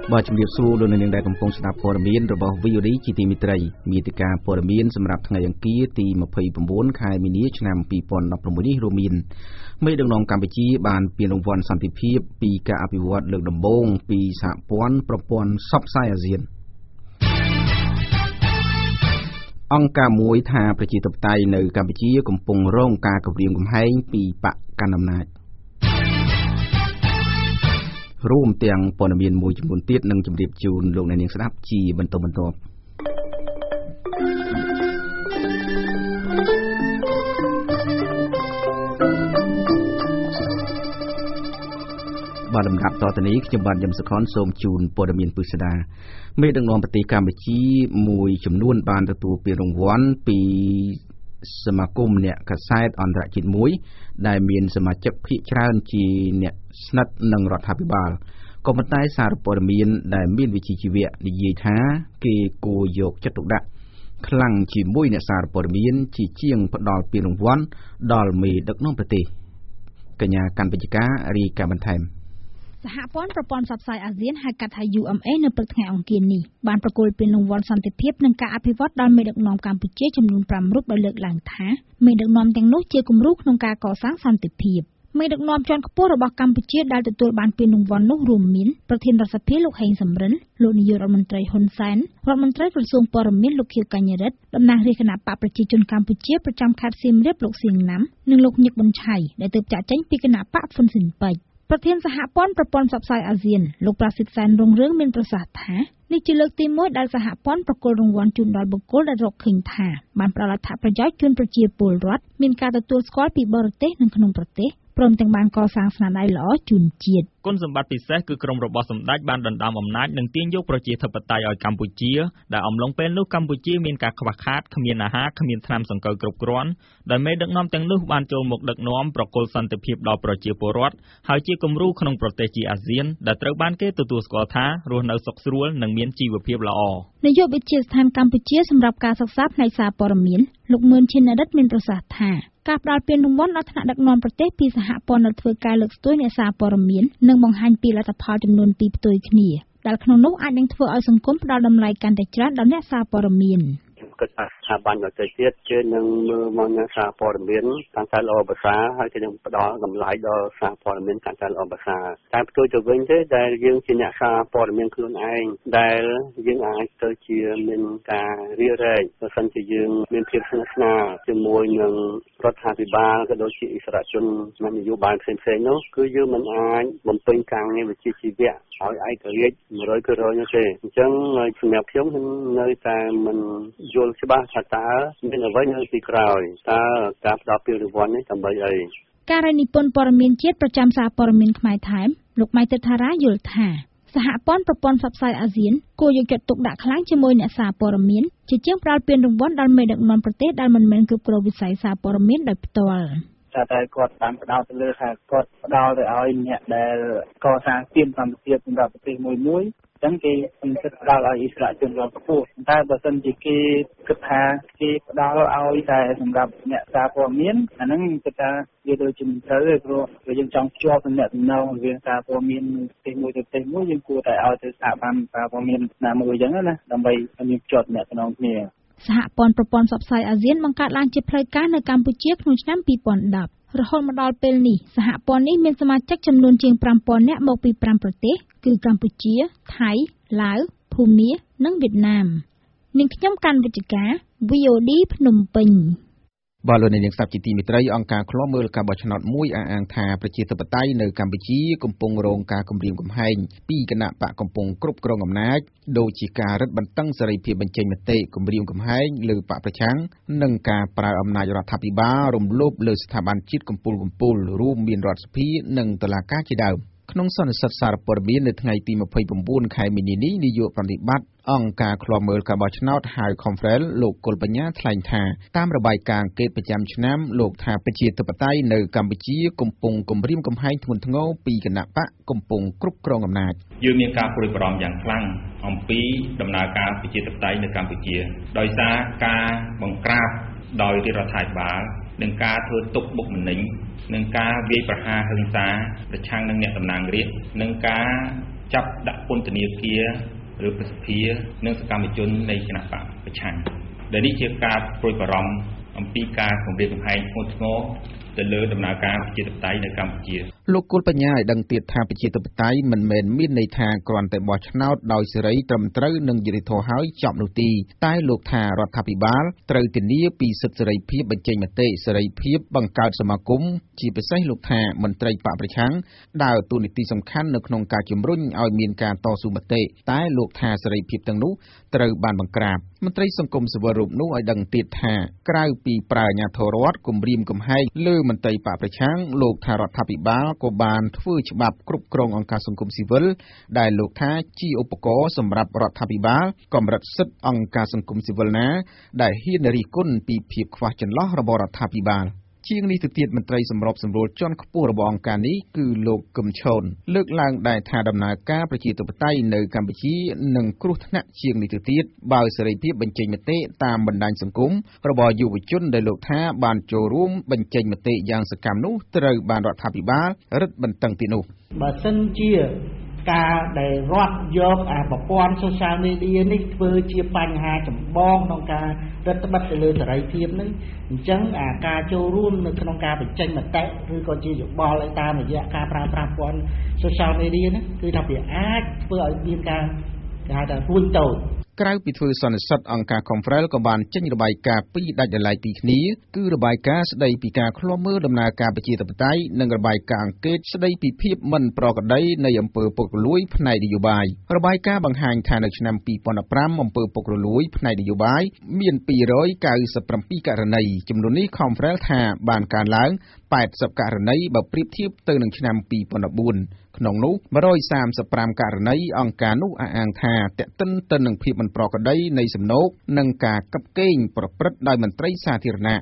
บ่ជំរាបសួរលោកអ្នកនាងដែលកំពុងស្ដាប់ព័ត៌មានរបស់ VOD ជាទីមេត្រីមាតិកាព័ត៌មានសម្រាប់ថ្ងៃអង្គារទី29ខែមីនាឆ្នាំ2016នេះរួមមានមេដឹកនាំកម្ពុជាបានពានរង្វាន់សន្តិភាពពីការអភិវឌ្ឍលើកដំបូងពីសហព័ន្ធប្រព័ន្ធផ្សព្វផ្សាយអាស៊ានអង្គការមួយថាប្រជាធិបតេយ្យនៅកម្ពុជាកំពុងរងការគំរាមកំហែងពីបកកាន់អំណាចរួមទាំងព័ត៌មានមួយចំនួនទៀតនឹងជម្រាបជូនលោកអ្នកនាងស្ដាប់ជាបន្តបន្ទាប់បាទលំដាប់តទៅនេះខ្ញុំបាទយឹមសុខុនសូមជូនព័ត៌មានពិស្ដាមេដឹកនាំប្រទេសកម្ពុជាមួយចំនួនបានទទួលពានរង្វាន់ពីសមាគមអ្នកកាសែតអន្តរជាតិមួយដែលមានសមាជិកភាគច្រើនជាអ្នកស្និទ្ធនឹងរដ្ឋាភិបាលក៏ប៉ុន្តែសារព័ត៌មានដែលមានវិជ្ជាជីវៈនិយាយថាគេគួរយកចិត្តទុកដាក់ខ្លាំងជាមួយអ្នកសារព័ត៌មានជាងផ្ដល់ពានរង្វាន់ដល់មេដឹកនាំប្រទេសកញ្ញាកាន់បញ្ជាការរីកាបន្ថែមសហព័ន្ធប្រព័ន្ធផ្សព្វផ្សាយអាស៊ានហៅកាត់ថា UMA នៅព្រឹកថ្ងៃអង្គារនេះបានប្រគល់ពានរង្វាន់សន្តិភាពនិងការអភិវឌ្ឍដល់មេដឹកនាំកម្ពុជាចំនួន5រូបដោយលើកឡើងថាមេដឹកនាំទាំងនោះជាគំរូក្នុងការកសាងសន្តិភាពមេដឹកនាំជាន់ខ្ពស់របស់កម្ពុជាដែលទទួលបានពានរង្វាន់នោះរួមមានប្រធានរដ្ឋសភាលោកហេងសំរិនលោកនាយករដ្ឋមន្ត្រីហ៊ុនសែនរដ្ឋមន្ត្រីក្រសួងព័ត៌មានលោកខៀវកញ្ញរិទ្ធតំណាងរាជគណៈបកប្រជាជនកម្ពុជាប្រចាំខេត្តសៀមរាបលោកសៀងណាំនិងលោកញឹកប៊ុនឆៃដែលទើបចាក់ចេញពីគណៈបកហ៊ុនស៊ិនប៉ិចប្រធានសហព័ន្ធប្រព័ន្ធផ្សព្វផ្សាយអាស៊ានលោកប្រាសិទ្ធសែនរុងរឿងមានប្រសាសន៍ថានេះជាលើកទី1ដែលសហព័ន្ធប្រគល់រង្វាន់ជូនដល់បុគ្គលដែលរកឃើញថាបានផ្ដល់អត្ថប្រយោជន៍ជូនប្រជាពលរដ្ឋមានការទទួលស្គាល់ពីបរទេសនិងក្នុងប្រទេសព្រមទាំងបានកសាងស្នាដៃល្អជូនជាតិគុណសម្បត្តិពិសេសគឺក្រុមរបស់សម្ដេចបានដណ្ដើមអំណាចនិងទាញយកប្រជាធិបតេយ្យឲ្យកម្ពុជាដែលអំឡុងពេលនោះកម្ពុជាមានការខ្វះខាតគ្មានអាហារគ្មានថ្នាំសង្កូវគ្រប់គ្រាន់ដែលមេដឹកនាំទាំងនោះបានចូលមកដឹកនាំប្រគល់សន្តិភាពដល់ប្រជាពលរដ្ឋហើយជាគំរូក្នុងប្រទេសជាអាស៊ានដែលត្រូវបានគេទទួលស្គាល់ថារស់នៅសុខស្រួលនិងមានជីវភាពល្អនាយកវិទ្យាស្ថានកម្ពុជាសម្រាប់ការសិក្សាផ្នែកសារព័ត៌មានលោកមឿនឈិនរិទ្ធមានប្រសាសន៍ថាការផ្ដល់ពានរង្វាន់ដល់ថ្នាក់ដឹកនាំប្រទេសពីសហព័ន្ធដែលធ្វើការលើកស្ទួយអ្នកសារព័ត៌មាននិងបង្ហាញពីលទ្ធផលចំនួន2ផ្ទុយគ្នាដែលក្នុងនោះអាចនឹងធ្វើឲ្យសង្គមផ្ដល់តម្លៃកាន់តែច្រើនដល់អ្នកសារព័ត៌មានគិតថាស្ថាប័នដទៃទៀតជានឹងមើលមកអ្នកសារព័ត៌មានកាន់តែល្អប្រសើរហើយគេនឹងផ្ដល់តម្លៃដល់សារព័ត៌មានកាន់តែល្អប្រសើរតែផ្ទុយទៅវិញទេដែលយើងជាអ្នកសារព័ត៌មានខ្លួនឯងដែលយើងអាចទៅជាមានការរារែកបើសិនជាយើងមានភាពស្និទ្ធស្នាលជាមួយនឹងរដ្ឋាភិបាលក៏ដូចជាអិសរាជជននយោបាយផ្សេងៗនោះគឺយើងមិនអាចបំពេញការងារវិជ្ជាជីវៈឲ្យឯករាជ្យ 100% នោះទេអញ្ចឹងសម្រាប់ខ្ញុំនៅតែមិនយល់ច្បាស់ថាតើមានអ្វីនៅពីក្រោយតើការផ្ដល់ពានរង្វាន់នេះដើម្បីអីការនិពន្ធព័ត៌មានជាតិប្រចាំសារព័ត៌មានខ្មែរថែមលោកម៉ៃទិដ្ឋារាយល់ថាសហព័ន្ធប្រព័ន្ធផ្សព្វផ្សាយអាស៊ានគួរយកចិត្តទុកដាក់ខ្លាំងជាមួយអ្នកសារព័ត៌មានជាជាងផ្ដល់ពានរង្វាន់ដល់មេដឹកនាំប្រទេសដែលមិនមែនគ្រប់គ្រងវិស័យសារព័ត៌មានដោយផ្ទាល់តែគាត់បានផ្ដោតទៅលើថាគាត់ផ្ដល់ទៅឲ្យអ្នកដែលកសាងទានសន្តិភាពសម្រាប់ប្រទេសមួយអញ្ចឹងគេគិតផ្ដល់ឲ្យអិសរាជជនរបស់ពួកតែបើសិនជាគេគិតថាគេផ្ដល់ឲ្យតែសម្រាប់អ្នកសារព័ត៌មានអាហ្នឹងគិតថាវាដូចជាមិនត្រូវទេព្រោះយើងចង់ភ្ជាប់ទំនាក់ទំនងរវាងសារព័ត៌មានប្រទេសមួយទៅប្រទេសមួយយើងគួរតែឲ្យទៅស្ថាប័នសារព័ត៌មានណាមួយអញ្ចឹងណាដើម្បីឲ្យភ្ជាប់ទំនាក់ទំនងគ្នាសហព័ន្ធប្រព័ន្ធផ្សព្វផ្សាយអាស៊ានបង្កើតឡើងជាផ្លូវការនៅកម្ពុជាក្នុងឆ្នាំ2010រហូតមកដល់ពេលនេះសហព័ន្ធនេះមានសមាជិកចំនួនជាង 5000 នាក់មកពី5ប្រទេសគឺកម្ពុជាថៃឡាវភូមានិងវៀតណាមនាងខ្ញុំកាន់វិជ្ជការ VOD ភ្នំពេញបាទលោកនាងស្ដាប់ជាទីមេត្រីអង្គការឃ្លាំមើលការបោះឆ្នោតមួយអះអាងថាប្រជាធិបតេយ្យនៅកម្ពុជាកំពុងរងការគំរាមកំហែងពីគណៈបកកំពុងគ្រប់គ្រងអំណាចដូចជាការរឹតបន្តឹងសេរីភាពបញ្ចេញមតិគំរាមកំហែងលើបកប្រឆាំងនិងការប្រើអំណាចរដ្ឋាភិបាលរំលោភលើស្ថាប័នជាតិកំពូលរួមមានរដ្ឋសភានិងតុលាការជាដើមក្នុងសន្និសីទសារព័ត៌មាននៅថ្ងៃទី29ខែមីនានេះនាយកប្រតិបត្តិអង្គការឃ្លាំមើលការបោះឆ្នោតហៅ Conference លោកកុលបញ្ញាថ្លែងថាតាមរបាយការណ៍អង្កេតប្រចាំឆ្នាំលោកថាប្រជាធិបតេយ្យនៅកម្ពុជាកំពុងគំរាមកំហែងធ្ងន់ធ្ងរពីគណៈបកកំពុងគ្រប់គ្រងអំណាចយើងមានការព្រួយបារម្ភយ៉ាងខ្លាំងអំពីដំណើរការប្រជាធិបតេយ្យនៅកម្ពុជាដោយសារការបង្ក្រាបដោយរដ្ឋាភិបាលនិងការធ្វើទុកបុកម្នេញនឹងការវាយប្រហារហិង្សាប្រឆាំងនឹងអ្នកតំណាងរាស្ត្រនិងការចាប់ដាក់ពន្ធនាគារឬប្រសិទ្ធិនិងសកម្មជននៃគណៈបកប្រឆាំងដែលនេះជាការព្រួយបារម្ភអំពីការគំរាមកំហែងធ្ងន់ធ្ងរទៅលើដំណើរការប្រជាធិបតេយ្យនៅកម្ពុជាលោកគុលបញ្ញាឲ្យដឹងទៀតថាប្រជាធិបតេយ្យមិនមែនមានន័យថាគ្រាន់តែបោះឆ្នោតដោយសេរីត្រឹមត្រូវនិងយុត្តិធម៌ហើយចប់នោះទេតែលោកថារដ្ឋាភិបាលត្រូវធានាពីសិទ្ធិសេរីភាពបញ្ចេញមតិសេរីភាពបង្កើតសមាគមជាពិសេសលោកថាមន្ត្រីបកប្រឆាំងដើរតួនាទីសំខាន់នៅក្នុងការជំរុញឲ្យមានការតស៊ូមតិតែលោកថាសេរីភាពទាំងនោះត្រូវបានបង្ក្រាបមន្ត្រីសង្គមស៊ីវិលរូបនោះឲ្យដឹងទៀតថាក្រៅពីប្រើអាជ្ញាធររដ្ឋគំរាមកំហែងលើមន្ត្រីបកប្រឆាំងលោកថារដ្ឋាភិបាលក៏បានធ្វើច្បាប់គ្រប់គ្រងអង្គការសង្គមស៊ីវិលដែលលោកថាជាឧបករណ៍សម្រាប់រដ្ឋាភិបាលកម្រិតសិទ្ធិអង្គការសង្គមស៊ីវិលណាដែលហ៊ានរិះគន់ពីភាពខ្វះចន្លោះរបស់រដ្ឋាភិបាលជាងនេះទៅទៀតមន្ត្រីសម្របសម្រួលជាន់ខ្ពស់របស់អង្គការនេះគឺលោកកឹមឆូនលើកឡើងដែរថាដំណើរការប្រជាធិបតេយ្យនៅកម្ពុជានឹងគ្រោះថ្នាក់ជាងនេះទៅទៀតបើសេរីភាពបញ្ចេញមតិតាមបណ្ដាញសង្គមរបស់យុវជនដែលលោកថាបានចូលរួមបញ្ចេញមតិយ៉ាងសកម្មនោះត្រូវបានរដ្ឋាភិបាលរឹតបន្តឹងទៀតនោះបើសិនជាការដែលរដ្ឋយកប្រព័ន្ធ social media នេះធ្វើជាបញ្ហាចម្បងក្នុងការរដ្ឋបတ်ទៅលើសេរីភាពនឹងអញ្ចឹងការចូលរួមនៅក្នុងការបញ្ចេញមតិឬក៏ជាយោបល់ឲ្យតាមរយៈការប្រើប្រាស់ប្រព័ន្ធ social media នេះគឺថាវាអាចធ្វើឲ្យមានការគេហៅថារួញតូចក្រៅពីធ្វើសន្និសីទអង្គការ Confrel ក៏បានចេញរបាយការណ៍ពីរដាច់ដោយឡែកពីគ្នាគឺរបាយការណ៍ស្ដីពីការឃ្លាំមើលដំណើរការប្រជាធិបតេយ្យនិងរបាយការណ៍អង្កេតស្ដីពីភាពមិនប្រក្រតីនៃអំពើពុករលួយផ្នែកនយោបាយរបាយការណ៍បង្ហាញថានៅឆ្នាំ2015អំពើពុករលួយផ្នែកនយោបាយមាន297ករណីចំនួននេះ Confrel ថាបានកើនឡើង80ករណីបើប្រៀបធៀបទៅនឹងឆ្នាំ2014ក្នុងនោះ135ករណីអង្គការនោះអះអាងថាទាក់ទិនទៅនឹងភាពមិនប្រក្រតីនៃសំណូកនិងការកាប់កេងប្រព្រឹត្តដោយមន្ត្រីសាធារណៈ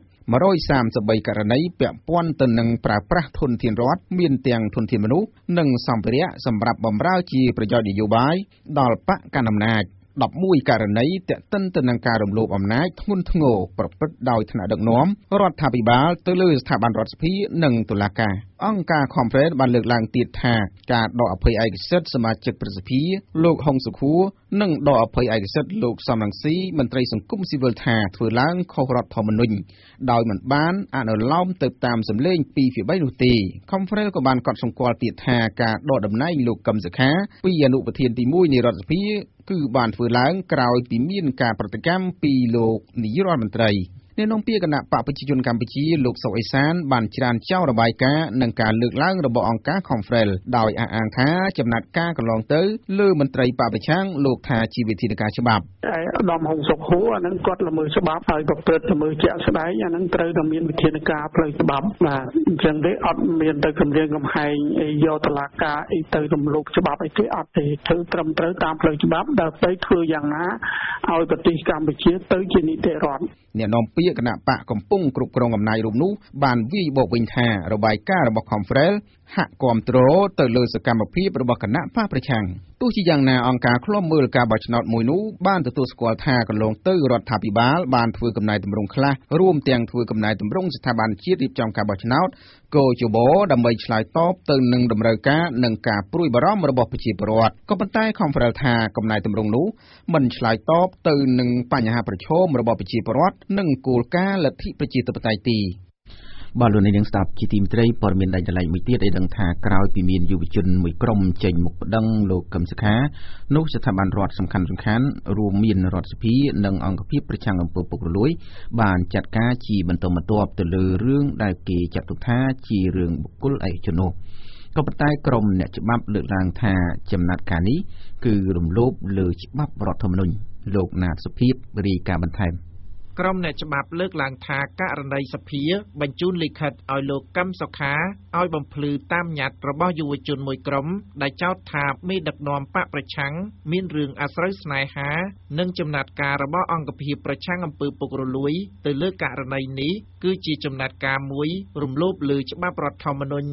133ករណីពាក់ព័ន្ធទៅនឹងប្រើប្រាស់ធនធានរដ្ឋមានទាំងធនធានមនុស្សនិងសម្ភារៈសម្រាប់បម្រើជាប្រយោជន៍នយោបាយដល់បកកណ្ដាលអំណាច11ករណីទាក់ទិនទៅនឹងការរំលោភអំណាចធ្ងន់ធ្ងរប្រព្រឹត្តដោយថ្នាក់ដឹកនាំរដ្ឋាភិបាលទៅលើស្ថាប័នរដ្ឋសភានិងតុលាការអង្គការ Confrel បានលើកឡើងទៀតថាការដកអភ័យឯកសិទ្ធិសមាជិកប្រសិទ្ធិលោកហុងសុខួរនិងដកអភ័យឯកសិទ្ធិលោកសំរងស៊ីមន្ត្រីសង្គមស៊ីវិលថាធ្វើឡើងខុសរដ្ឋធម្មនុញ្ញដោយមិនបានអនុលោមទៅតាមសម្លេង2/3នោះទេ Confrel ក៏បានកត់សម្គាល់ទៀតថាការដកតំណែងលោកកឹមសុខាពីអនុប្រធានទី1នៃរដ្ឋសភាគឺបានធ្វើឡើងក្រោយពីមានការប្រតិកម្មពីលោកនាយករដ្ឋមន្ត្រីអ្នកនាំពាក្យគណៈបកប្រជាជនកម្ពុជាលោកសុកអេសានបានច្រានចោលរបាយការណ៍និងការលើកឡើងរបស់អង្គការ Confrel ដោយអះអាងថាចំណាត់ការកន្លងទៅលើមន្ត្រីបកប្រឆាំងលោកថាជាវិធានការច្បាប់ឧត្តមហុងសុខហួរអានឹងគាត់ល្មើសច្បាប់ហើយប្រព្រឹត្តល្មើសជាក់ស្ដែងអានឹងត្រូវតែមានវិធានការផ្លូវច្បាប់បាទអញ្ចឹងទេអត់មានទៅគម្រាមកំហែងយកតុលាការអីទៅរំលោភច្បាប់អីទេអត់ទេធ្វើត្រឹមត្រូវតាមផ្លូវច្បាប់ដើម្បីធ្វើយ៉ាងណាឲ្យប្រទេសកម្ពុជាទៅជានីតិរដ្ឋអ្នកនាំពាក្យគណៈបកកំពុងគ្រប់គ្រងអំណាចរូបនោះបានវាយបកវិញថារបាយការណ៍របស់ Confrel ហាក់គាំទ្រទៅលើសកម្មភាពរបស់គណៈបកប្រឆាំងទោះជាយ៉ាងណាអង្គការឃ្លាំមើលការបោះឆ្នោតមួយនោះបានទទួលស្គាល់ថាកន្លងទៅរដ្ឋាភិបាលបានធ្វើកំណែទម្រង់ខ្លះរួមទាំងធ្វើកំណែទម្រង់ស្ថាប័នជាតិរៀបចំការបោះឆ្នោតកោជបដើម្បីឆ្លើយតបទៅនឹងតម្រូវការនិងការព្រួយបារម្ភរបស់ប្រជាពលរដ្ឋក៏ប៉ុន្តែ Confrel ថាកំណែទម្រង់នោះមិនឆ្លើយតបទៅនឹងបញ្ហាប្រឈមរបស់ប្រជាពលរដ្ឋនិងគោលការណ៍លទ្ធិប្រជាធិបតេយ្យទេបាទលោកនាងស្ដាប់ជាទីមេត្រីព័ត៌មានដាច់ដライមួយទៀតឲ្យដឹងថាក្រោយពីមានយុវជនមួយក្រុមចេញមុខប្តឹងលោកកឹមសុខានោះស្ថាប័នរដ្ឋសំខាន់រួមមានរដ្ឋសភានិងអង្គភាពប្រឆាំងអំពើពុករលួយបានចាត់ការជាបន្តបន្ទាប់ទៅលើរឿងដែលគេចាត់ទុកថាជារឿងបុគ្គលឯកជននោះក៏ប៉ុន្តែក្រុមអ្នកច្បាប់លើកឡើងថាចំណាត់ការនេះគឺរំលោភលើច្បាប់រដ្ឋធម្មនុញ្ញលោកណាតសុភាពរាយការណ៍បន្ថែមក្រុមអ្នកច្បាប់លើកឡើងថាករណីសភាបញ្ជូនលិខិតឲ្យលោកកឹមសុខាឲ្យបំភ្លឺតាមញត្តិរបស់យុវជនមួយក្រុមដែលចោទថាមេដឹកនាំបកប្រឆាំងមានរឿងអាស្រូវស្នេហានិងចំណាត់ការរបស់អង្គភាពប្រឆាំងអំពើពុករលួយទៅលើករណីនេះគឺជាចំណាត់ការមួយរំលោភលើច្បាប់រដ្ឋធម្មនុញ្ញ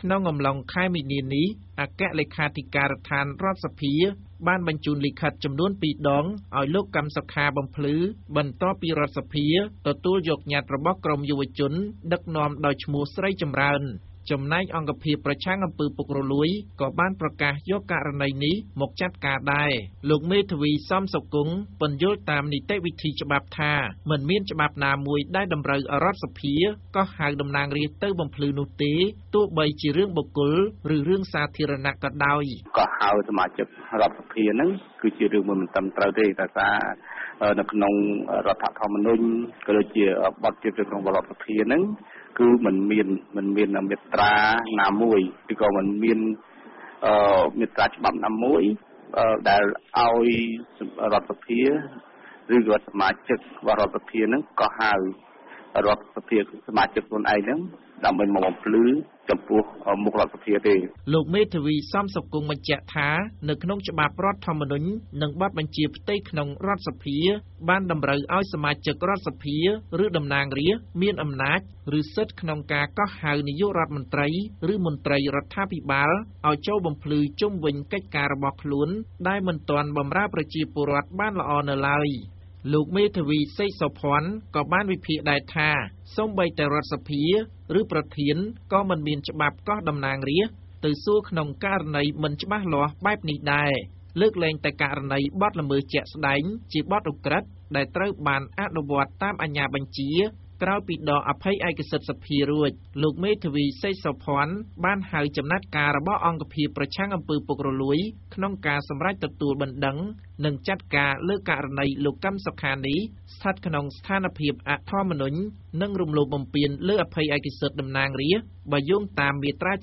ក្នុងអំឡុងខែមីនានេះអគ្គលេខាធិការដ្ឋានរដ្ឋសភាបានបញ្ជូនលិខិតចំនួន2ដងឲ្យលោកកម្មសុខាបំភ្លឺបន្ទាប់ពីរដ្ឋសភាទទួលយកញត្តិរបស់ក្រមយុវជនដឹកនាំដោយឈ្មោះស្រីចម្រើនចំណែកអង្គភាពប្រឆាំងអំពើពុករលួយក៏បានប្រកាសយកករណីនេះមកចាត់ការដែរលោកមេធាវីសំសុគង្គពន្យល់តាមនីតិវិធីច្បាប់ថាមិនមានច្បាប់ណាមួយដែលតម្រូវឲ្យរដ្ឋសភាក៏ហៅតំណាងរាស្ត្រទៅបំភ្លឺនោះទេទោះបីជារឿងបុគ្គលឬរឿងសាធារណៈក៏ដោយក៏ហៅសមាជិករដ្ឋសភាហ្នឹងគឺជារឿងមិនត្រឹមត្រូវទេតែថានៅក្នុងរដ្ឋធម្មនុញ្ញក៏ដូចជាបទជាក្នុងរដ្ឋសភាហ្នឹងគឺមិនមានមេត្រាណាមួយឬក៏មិនមានមេត្រាច្បាប់ណាមួយដែលឲ្យរដ្ឋសភាឬក៏សមាជិករដ្ឋសភាហ្នឹងក៏ហៅរដ្ឋសភាសមាជិកខ្លួនឯងហ្នឹងដើម្បីមកបំភ្លឺចំពោះមុខរដ្ឋសភាទេលោកមេធាវីសំសុគង្គបញ្ជាក់ថានៅក្នុងច្បាប់រដ្ឋធម្មនុញ្ញនិងបទបញ្ជាផ្ទៃក្នុងរដ្ឋសភាបានតម្រូវឲ្យសមាជិករដ្ឋសភាឬតំណាងរាស្ត្រមានអំណាចឬសិទ្ធិក្នុងការកោះហៅនាយករដ្ឋមន្ត្រីឬមន្ត្រីរដ្ឋាភិបាលឲ្យចូលបំភ្លឺជុំវិញកិច្ចការរបស់ខ្លួនដែលមិនទាន់បម្រើប្រជាពលរដ្ឋបានល្អនៅឡើយលោកមេធាវីសេកសុភ័ណ្ឌក៏បានវិភាគដែរថាសូម្បីតែរដ្ឋសភាឬប្រធានក៏មិនមានច្បាប់កោះតំណាងរាស្ត្រទៅសួរក្នុងករណីមិនច្បាស់លាស់បែបនេះដែរលើកលែងតែករណីបទល្មើសជាក់ស្ដែងជាបទឧក្រិដ្ឋដែលត្រូវបានអនុវត្តតាមអាជ្ញាបញ្ជាក្រោយពីដកអភ័យឯកសិទ្ធិសភារួចលោកមេធាវីសេកសុភ័ណ្ឌបានហៅចំណាត់ការរបស់អង្គភាពប្រឆាំងអំពើពុករលួយក្នុងការសម្រេចទទួលបណ្ដឹងនិងចាត់ការលើករណីលោកកម្មសុខានេះស្ថិតក្នុងស្ថានភាពអធម្មនុញ្ញនិងរំលោភបំពានលើអភ័យឯកសិទ្ធិតំណាងរាស្ត្របើយោងតាមមាត្រា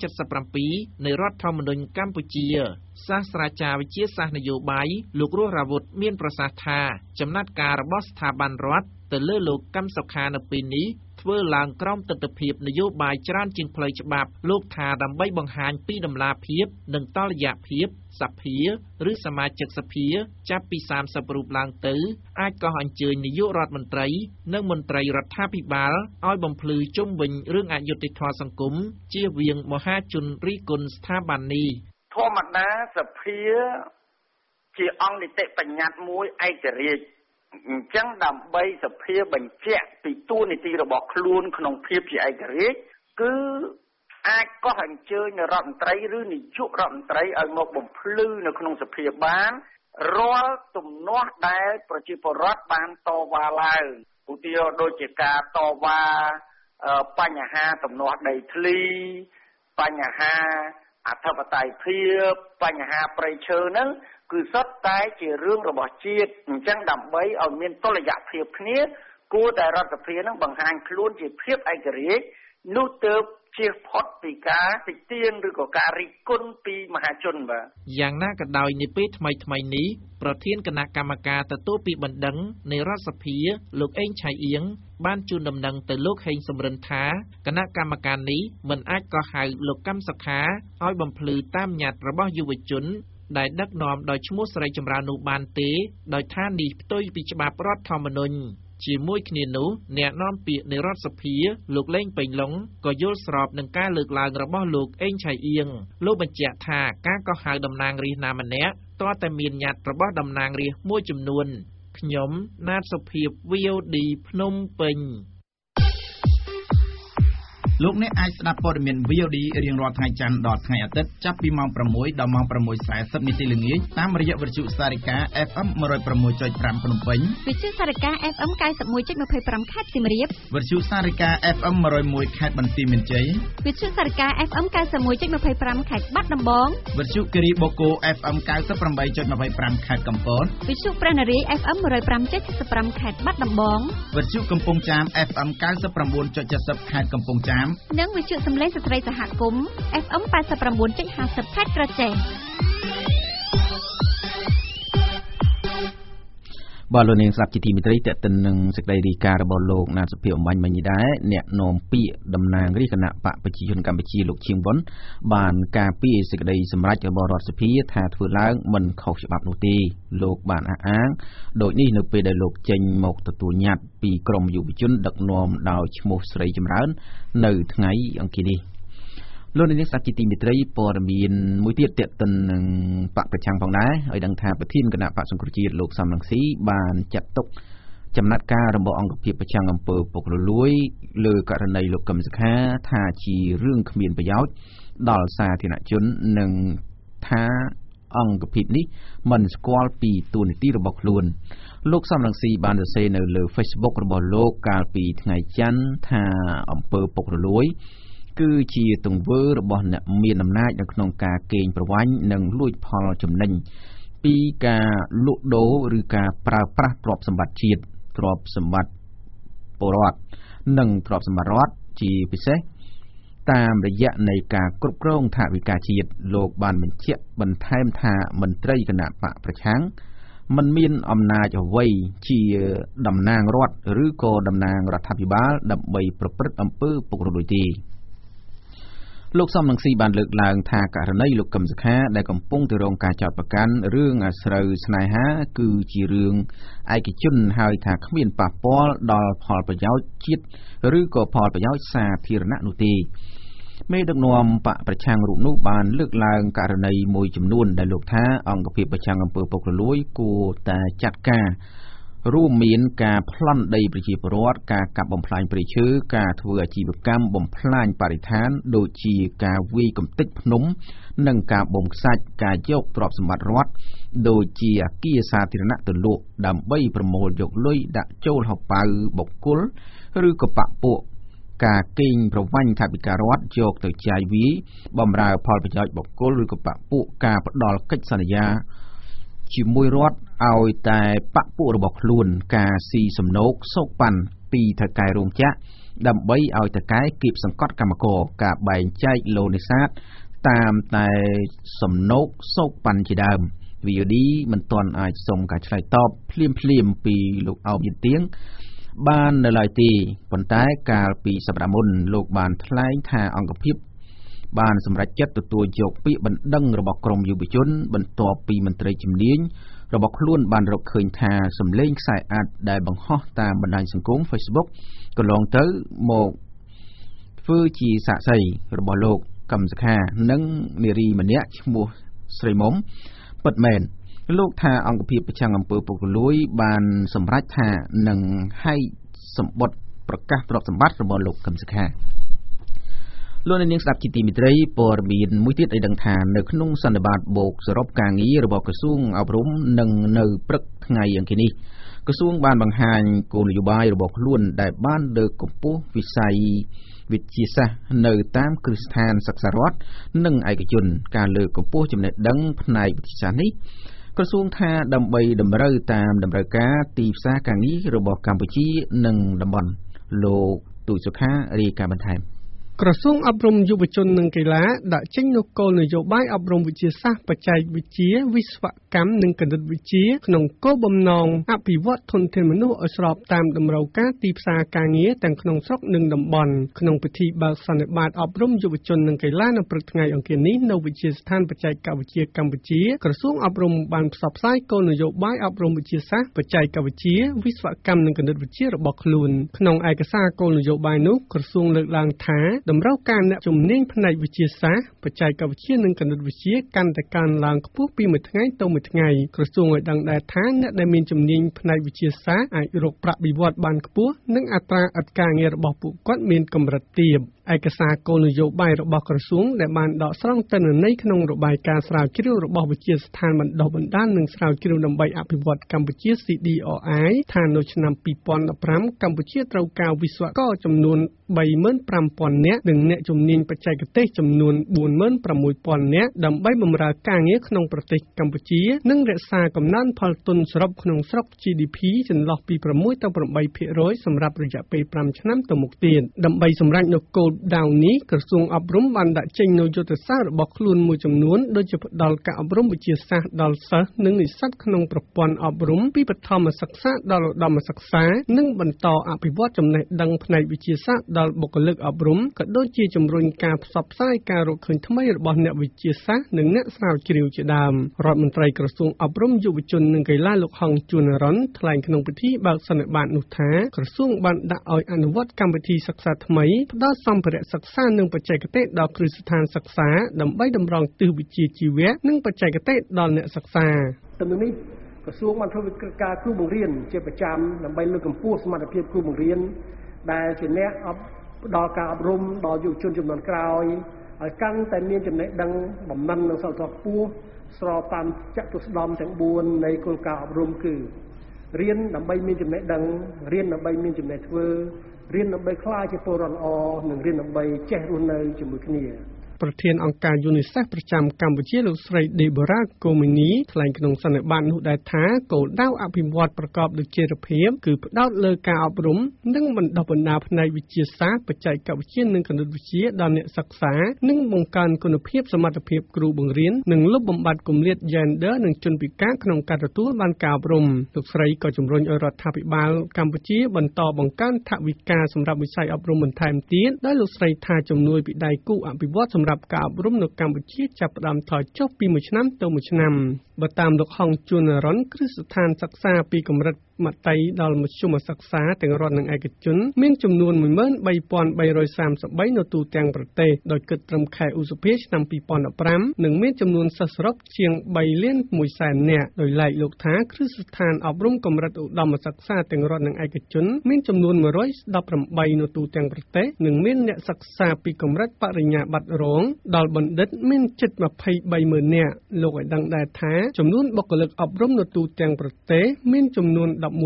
77នៃរដ្ឋធម្មនុញ្ញកម្ពុជាសាស្ត្រាចារ្យវិទ្យាសាស្ត្រនយោបាយលោករស់រាវុធមានប្រសាសន៍ថាចំណាត់ការរបស់ស្ថាប័នរដ្ឋទៅលើលោកកម្មសុខានៅពេលនេះធ្វើឡើងក្រោមទិដ្ឋភាពនយោបាយច្រើនជាងផ្លូវច្បាប់លោកថាដើម្បីបង្ហាញពីតម្លាភាពនិងតុល្យភាពសភាឬសមាជិកសភាចាប់ពី30រូបឡើងទៅអាចកោះអញ្ជើញនាយករដ្ឋមន្ត្រីនិងមន្ត្រីរដ្ឋាភិបាលឲ្យបំភ្លឺជុំវិញរឿងអយុត្តិធម៌សង្គមជៀសវាងមហាជនរិះគន់ស្ថាប័ននេះធម្មតាសភាជាអង្គនីតិបញ្ញត្តិមួយឯករាជ្យអញ្ចឹងដើម្បីសភាបញ្ជាក់ពីតួនាទីរបស់ខ្លួនក្នុងភាពជាឯករាជ្យគឺអាចកោះអញ្ជើញរដ្ឋមន្ត្រីឬនាយករដ្ឋមន្ត្រីឲ្យមកបំភ្លឺនៅក្នុងសភាបានរាល់ទំនាស់ដែលប្រជាពលរដ្ឋបានតវ៉ាឡើងឧទាហរណ៍ដូចជាការតវ៉ាបញ្ហាទំនាស់ដីធ្លីបញ្ហាអធិបតេយ្យភាពបញ្ហាព្រៃឈើហ្នឹងគឺសុទ្ធតែជារឿងរបស់ជាតិអញ្ចឹងដើម្បីឲ្យមានតុល្យភាពគ្នាគួរតែរដ្ឋសភានឹងបង្ហាញខ្លួនជាភាពឯករាជ្យនោះទើបជៀសផុតពីការតិទៀនឬក៏ការរិះគន់ពីមហាជនបាទយ៉ាងណាក៏ដោយនាពេលថ្មីនេះប្រធានគណៈកម្មការទទួលពីបណ្ដឹងនៃរដ្ឋសភាលោកអេងឆៃអៀងបានជូនដំណឹងទៅលោកហេងសំរិនថាគណៈកម្មការនេះមិនអាចកោះហៅលោកកម្មសុខាឲ្យបំភ្លឺតាមញត្តិរបស់យុវជនដែលដឹកនាំដោយឈ្មោះស្រីចម្រើននោះបានទេដោយថានេះផ្ទុយពីច្បាប់រដ្ឋធម្មនុញ្ញជាមួយគ្នានោះអ្នកនាំពាក្យនៃរដ្ឋសភាលោកលេងពេញឡុងក៏យល់ស្របនឹងការលើកឡើងរបស់លោកអេងឆៃអៀងលោកបញ្ជាក់ថាការកោះហៅតំណាងរាស្ត្រណាម្នាក់ទាល់តែមានញត្តិរបស់តំណាងរាស្ត្រមួយចំនួនខ្ញុំណាតសុភាព VOD ភ្នំពេញលោកអ្នកអាចស្ដាប់ព័ត៌មាន VOD រៀងរាល់ថ្ងៃច័ន្ទដល់ថ្ងៃអាទិត្យចាប់ពីម៉ោង 6 ដល់ម៉ោង 6:40 នាទីល្ងាចតាមរយៈវិទ្យុសារិកា FM 106.5 ភ្នំពេញវិទ្យុសារិកា FM 91.25 ខេត្តសៀមរាបវិទ្យុសារិកា FM 101 ខេត្តបន្ទាយមានជ័យវិទ្យុសារិកា FM 91.25 ខេត្តបាត់ដំបងវិទ្យុគិរីបូកូ FM 98.25 ខេត្តកំពតវិទ្យុព្រះនារី FM 105.75 ខេត្តបាត់ដំបងវិទ្យុកំពង់ចាម FM 99.70 ខេត្តកំពង់ចាមនិងវិទ្យុសំឡេងស្ត្រីសហគមន៍ FM 89.50 ខេត្តក្រចេះបាទលោកនាងស្ដាប់ជាទីមេត្រីតេតិននឹងសេចក្តីរាយការណ៍របស់លោកណាតសុភាពអំបញ្ញមិញនេះដែរអ្នកនាំពាក្យតំណាងរាជគណៈបកប្រជាជនកម្ពុជាលោកឈៀងវុនបានការពារសេចក្តីសម្រេចរបស់រដ្ឋសភាថាធ្វើឡើងមិនខុសច្បាប់នោះទេលោកបានអះអាងដូចនេះនៅពេលដែលលោកចេញមកទទួលញត្តិពីក្រមយុវជនដឹកនាំដោយឈ្មោះស្រីចម្រើននៅថ្ងៃអង្គារនេះលោកនាងស្ដាប់ជាទីមេត្រីព័ត៌មានមួយទៀតទាក់ទិននឹងបកប្រឆាំងផងដែរឲ្យដឹងថាប្រធានគណៈបកសង្គ្រោះជាតិលោកសំរងស៊ីបានចាត់ទុកចំណាត់ការរបស់អង្គភាពប្រឆាំងអំពើពុករលួយលើករណីលោកកឹមសុខាថាជារឿងគ្មានប្រយោជន៍ដល់សាធារណជននិងថាអង្គភាពនេះមិនស្គាល់ពីទួលនីតិរបស់ខ្លួនលោកសំរងស៊ីបានសរសេរនៅលើ Facebook របស់លោកកាលពីថ្ងៃច័ន្ទថាអំពើពុករលួយគឺជាទង្វើរបស់អ្នកមានអំណាចនៅក្នុងការកេងប្រវ័ញ្ចនិងលួចផលចំណេញពីការលក់ដូរឬការប្រើប្រាស់ទ្រព្យសម្បត្តិជាតិទ្រព្យសម្បត្តិពលរដ្ឋនិងទ្រព្យសម្បត្តិរដ្ឋជាពិសេសតាមរយៈនៃការគ្រប់គ្រងថវិកាជាតិលោកបានបញ្ជាក់បន្ថែមថាមន្ត្រីគណៈបកប្រឆាំងមិនមានអំណាចអ្វីជាតំណាងរដ្ឋឬក៏តំណាងរដ្ឋាភិបាលដើម្បីប្រព្រឹត្តអំពើពុករលួយទេលោកសំរងស៊ីបានលើកឡើងថាករណីលោកកឹមសុខាដែលកំពុងទៅរងការចោទប្រកាន់រឿងអាស្រូវស្នេហាគឺជារឿងឯកជនហើយថាគ្មានប៉ះពាល់ដល់ផលប្រយោជន៍ជាតិឬក៏ផលប្រយោជន៍សាធារណៈនោះទេមេដឹកនាំបកប្រឆាំងរូបនោះបានលើកឡើងករណីមួយចំនួនដែលលោកថាអង្គភាពប្រឆាំងអំពើពុករលួយគួរតែចាត់ការរួមមានការប្លន់ដីប្រជាពលរដ្ឋការកាប់បំផ្លាញព្រៃឈើការធ្វើអាជីវកម្មបំផ្លាញបរិស្ថានដូចជាការវាយកំទេចភ្នំនិងការបូមខ្សាច់ការយកទ្រព្យសម្បត្តិរដ្ឋដូចជាអគារសាធារណៈទៅលក់ដើម្បីប្រមូលយកលុយដាក់ចូលហោប៉ៅបុគ្គលឬក៏បកពួកការកេងប្រវ័ញ្ចថវិការដ្ឋយកទៅចាយវាយបម្រើផលប្រយោជន៍បុគ្គលឬក៏បកពួកការផ្ដល់កិច្ចសន្យាជាមួយរដ្ឋឲ្យតែបកពួករបស់ខ្លួនការស៊ីសំណូកសោកប៉ាន់ពីថៅកែរោងចក្រដើម្បីឲ្យថៅកែគៀបសង្កត់កម្មករការបែងចែកលោនេសាទតាមតែសំណូកសោកប៉ាន់ជាដើម VOD មិនទាន់អាចសុំការឆ្លើយតបភ្លាមពីលោកអោបយិនទៀងបាននៅឡើយទេប៉ុន្តែកាលពីសប្តាហ៍មុនលោកបានថ្លែងថាអង្គភាពបានសម្រេចចិត្តទទួលយកពាក្យបណ្ដឹងរបស់ក្រមយុវជនបន្ទាប់ពីមន្ត្រីជំនាញរបស់ខ្លួនបានរកឃើញថាសម្លេងខ្សែអាចដែលបង្ហោះតាមបណ្ដាញសង្គម Facebook កន្លងទៅមកធ្វើជាសាក្សីរបស់លោកកឹមសុខានិងនារីម្នាក់ឈ្មោះស្រីមុំពិតមែនលោកថាអង្គភាពប្រឆាំងអំពើពុករលួយបានសម្រេចថានឹងហែកសម្បត្តិប្រកាសទ្រព្យសម្បត្តិរបស់លោកកឹមសុខាលោកនាងស្ដាប់ជាទីមេត្រីព័ត៌មានមួយទៀតឲ្យដឹងថានៅក្នុងសន្និបាតបូកសរុបការងាររបស់ក្រសួងអប់រំនិងនៅព្រឹកថ្ងៃអង្គារនេះក្រសួងបានបង្ហាញគោលនយោបាយរបស់ខ្លួនដែលបានលើកកម្ពស់វិស័យវិទ្យាសាស្ត្រនៅតាមគ្រឹះស្ថានសិក្សារដ្ឋនិងឯកជនការលើកកម្ពស់ចំណេះដឹងផ្នែកវិទ្យាសាស្ត្រនេះក្រសួងថាដើម្បីតម្រូវតាមតម្រូវការទីផ្សារការងាររបស់កម្ពុជានិងតំបន់លោកទូចសុខារាយការណ៍បន្ថែមក្រសួងអប់រំយុវជននិងកីឡាដាក់ចេញនូវគោលនយោបាយអប់រំវិទ្យាសាស្ត្របច្ចេកវិទ្យាវិស្វកម្មនិងគណិតវិទ្យាក្នុងគោលបំណងអភិវឌ្ឍធនធានមនុស្សឲ្យស្របតាមតម្រូវការទីផ្សារការងារទាំងក្នុងស្រុកនិងតំបន់ក្នុងពិធីបើកសន្និបាតអប់រំយុវជននិងកីឡានៅព្រឹកថ្ងៃអង្គារនេះនៅវិទ្យាស្ថានបច្ចេកវិទ្យាកម្ពុជាក្រសួងអប់រំបានផ្សព្វផ្សាយគោលនយោបាយអប់រំវិទ្យាសាស្ត្របច្ចេកវិទ្យាវិស្វកម្មនិងគណិតវិទ្យារបស់ខ្លួនក្នុងឯកសារគោលនយោបាយនោះក្រសួងលើកឡើងថាតម្រូវការអ្នកជំនាញផ្នែកវិទ្យាសាស្ត្របច្ចេកវិទ្យានិងគណិតវិទ្យាកាន់តែកើនឡើងខ្ពស់ពីមួយថ្ងៃទៅមួយថ្ងៃក្រសួងឲ្យដឹងដែរថាអ្នកដែលមានជំនាញផ្នែកវិទ្យាសាស្ត្រអាចរកប្រាក់បៀវត្សបានខ្ពស់និងអត្រាឥតការងាររបស់ពួកគាត់មានកម្រិតទាបឯកសារគោលនយោបាយរបស់ក្រសួងដែលបានដកស្រង់ទិន្នន័យក្នុងរបាយការណ៍ស្រាវជ្រាវរបស់វិទ្យាស្ថានបណ្ដុះបណ្ដាលនិងស្រាវជ្រាវដើម្បីអភិវឌ្ឍកម្ពុជា CDRI ថានៅឆ្នាំ2015កម្ពុជាត្រូវការវិស្វករចំនួន 35,000 នាក់និងអ្នកជំនាញបច្ចេកទេសចំនួន 46,000 នាក់ដើម្បីបម្រើការងារក្នុងប្រទេសកម្ពុជានិងរក្សាកំណើនផលទុនសរុបក្នុងស្រុក GDP ចន្លោះពី 6 ទៅ 8% សម្រាប់រយៈពេល 5 ឆ្នាំទៅមុខទៀតដើម្បីសម្រេចនូវគោលដៅនេះក្រសួងអប់រំបានដាក់ចេញនូវយុទ្ធសាស្ត្ររបស់ខ្លួនមួយចំនួនដូចជាផ្តល់ការអប់រំវិទ្យាសាស្ត្រដល់សិស្សនិងនិស្សិតក្នុងប្រព័ន្ធអប់រំពីបឋមសិក្សាដល់ឧត្តមសិក្សានិងបន្តអភិវឌ្ឍចំណេះដឹងផ្នែកវិទ្យាសាស្ត្រដល់បុគ្គលិកអប់រំក៏ដូចជាជំរុញការផ្សព្វផ្សាយការរកឃើញថ្មីរបស់អ្នកវិទ្យាសាស្ត្រនិងអ្នកស្រាវជ្រាវជាដើមរដ្ឋមន្ត្រីក្រក្រសួងអប់រំយុវជននិងកីឡាលោកហងជួនរ៉ុនថ្លែងក្នុងពិធីបើកសន្និបាតនោះថាក្រសួងបានដាក់ឲ្យអនុវត្តកម្មវិធីសិក្សាថ្មីផ្ដល់សម្ភារៈសិក្សានិងបច្ចេកទេសដល់គ្រឹះស្ថានសិក្សាដើម្បីតម្រង់ទិសវិជ្ជាជីវៈនិងបច្ចេកទេសដល់អ្នកសិក្សាទំនឹងនេះក្រសួងបានធ្វើកិច្ចការគ្រូបង្រៀនជាប្រចាំដើម្បីលើកកម្ពស់សមត្ថភាពគ្រូបង្រៀនដែលជាអ្នកផ្ដល់ការអប់រំដល់យុវជនជំនាន់ក្រោយឲ្យកាន់តែមានចំណេះដឹងបំណិននិងសីលធម៌ខ្ពស់ស្របតាមចតុស្តម្ភទាំង4នៃគោលការណ៍អប់រំគឺរៀនដើម្បីមានចំណេះដឹងរៀនដើម្បីមានចំណេះធ្វើរៀនដើម្បីក្លាយជាពលរដ្ឋល្អនិងរៀនដើម្បីចេះរស់នៅជាមួយគ្នាប្រធានអង្គការ UNICEF ប្រចាំកម្ពុជាលោកស្រី Deborah Komini ថ្លែងក្នុងសន្និបាតនោះដែរថាគោលដៅអភិវឌ្ឍប្រកបដោយចីរភាពគឺផ្ដោតលើការអប់រំនិងបណ្ដុះបណ្ដាលផ្នែកវិទ្យាសាស្ត្របច្ចេកវិទ្យានិងគណិតវិទ្យាដល់អ្នកសិក្សានិងបង្កើនគុណភាពសមត្ថភាពគ្រូបង្រៀននិងលុបបំបាត់គម្លាត Gender និងជនពិការក្នុងការទទួលបានការអប់រំលោកស្រីក៏ជំរុញឲ្យរដ្ឋាភិបាលកម្ពុជាបន្តបង្កើនថវិកាសម្រាប់វិស័យអប់រំបន្ថែមទៀតដោយលោកស្រីថាជំនួយពីដៃគូអភិវឌ្ឍសម្រាប់ការអប់រំនៅកម្ពុជាចាប់ផ្ដើមថយចុះពីមួយឆ្នាំទៅមួយឆ្នាំបើតាមលោកហងជួនរ៉ុនគ្រឹះស្ថានសិក្សាពីកម្រិតមត្តេយ្យដល់មធ្យមសិក្សាទាំងរដ្ឋនិងឯកជនមានចំនួន 13,333 នៅទូទាំងប្រទេសដោយគិតត្រឹមខែឧសភាឆ្នាំ2015និងមានចំនួនសិស្សសរុបជាង 3,100,000 នាក់ដោយឡែកលោកថាគ្រឹះស្ថានអប់រំកម្រិតឧត្តមសិក្សាទាំងរដ្ឋនិងឯកជនមានចំនួន 118 នៅទូទាំងប្រទេសនិងមានអ្នកសិក្សាពីកម្រិតបរិញ្ញាបត្ររងដល់បណ្ឌិតមានជិត 23,000 នាក់លោកឲ្យដឹងដែរថាចំនួនបុគ្គលិកអប់រំនៅទូទាំងប្រទេសមានចំនួន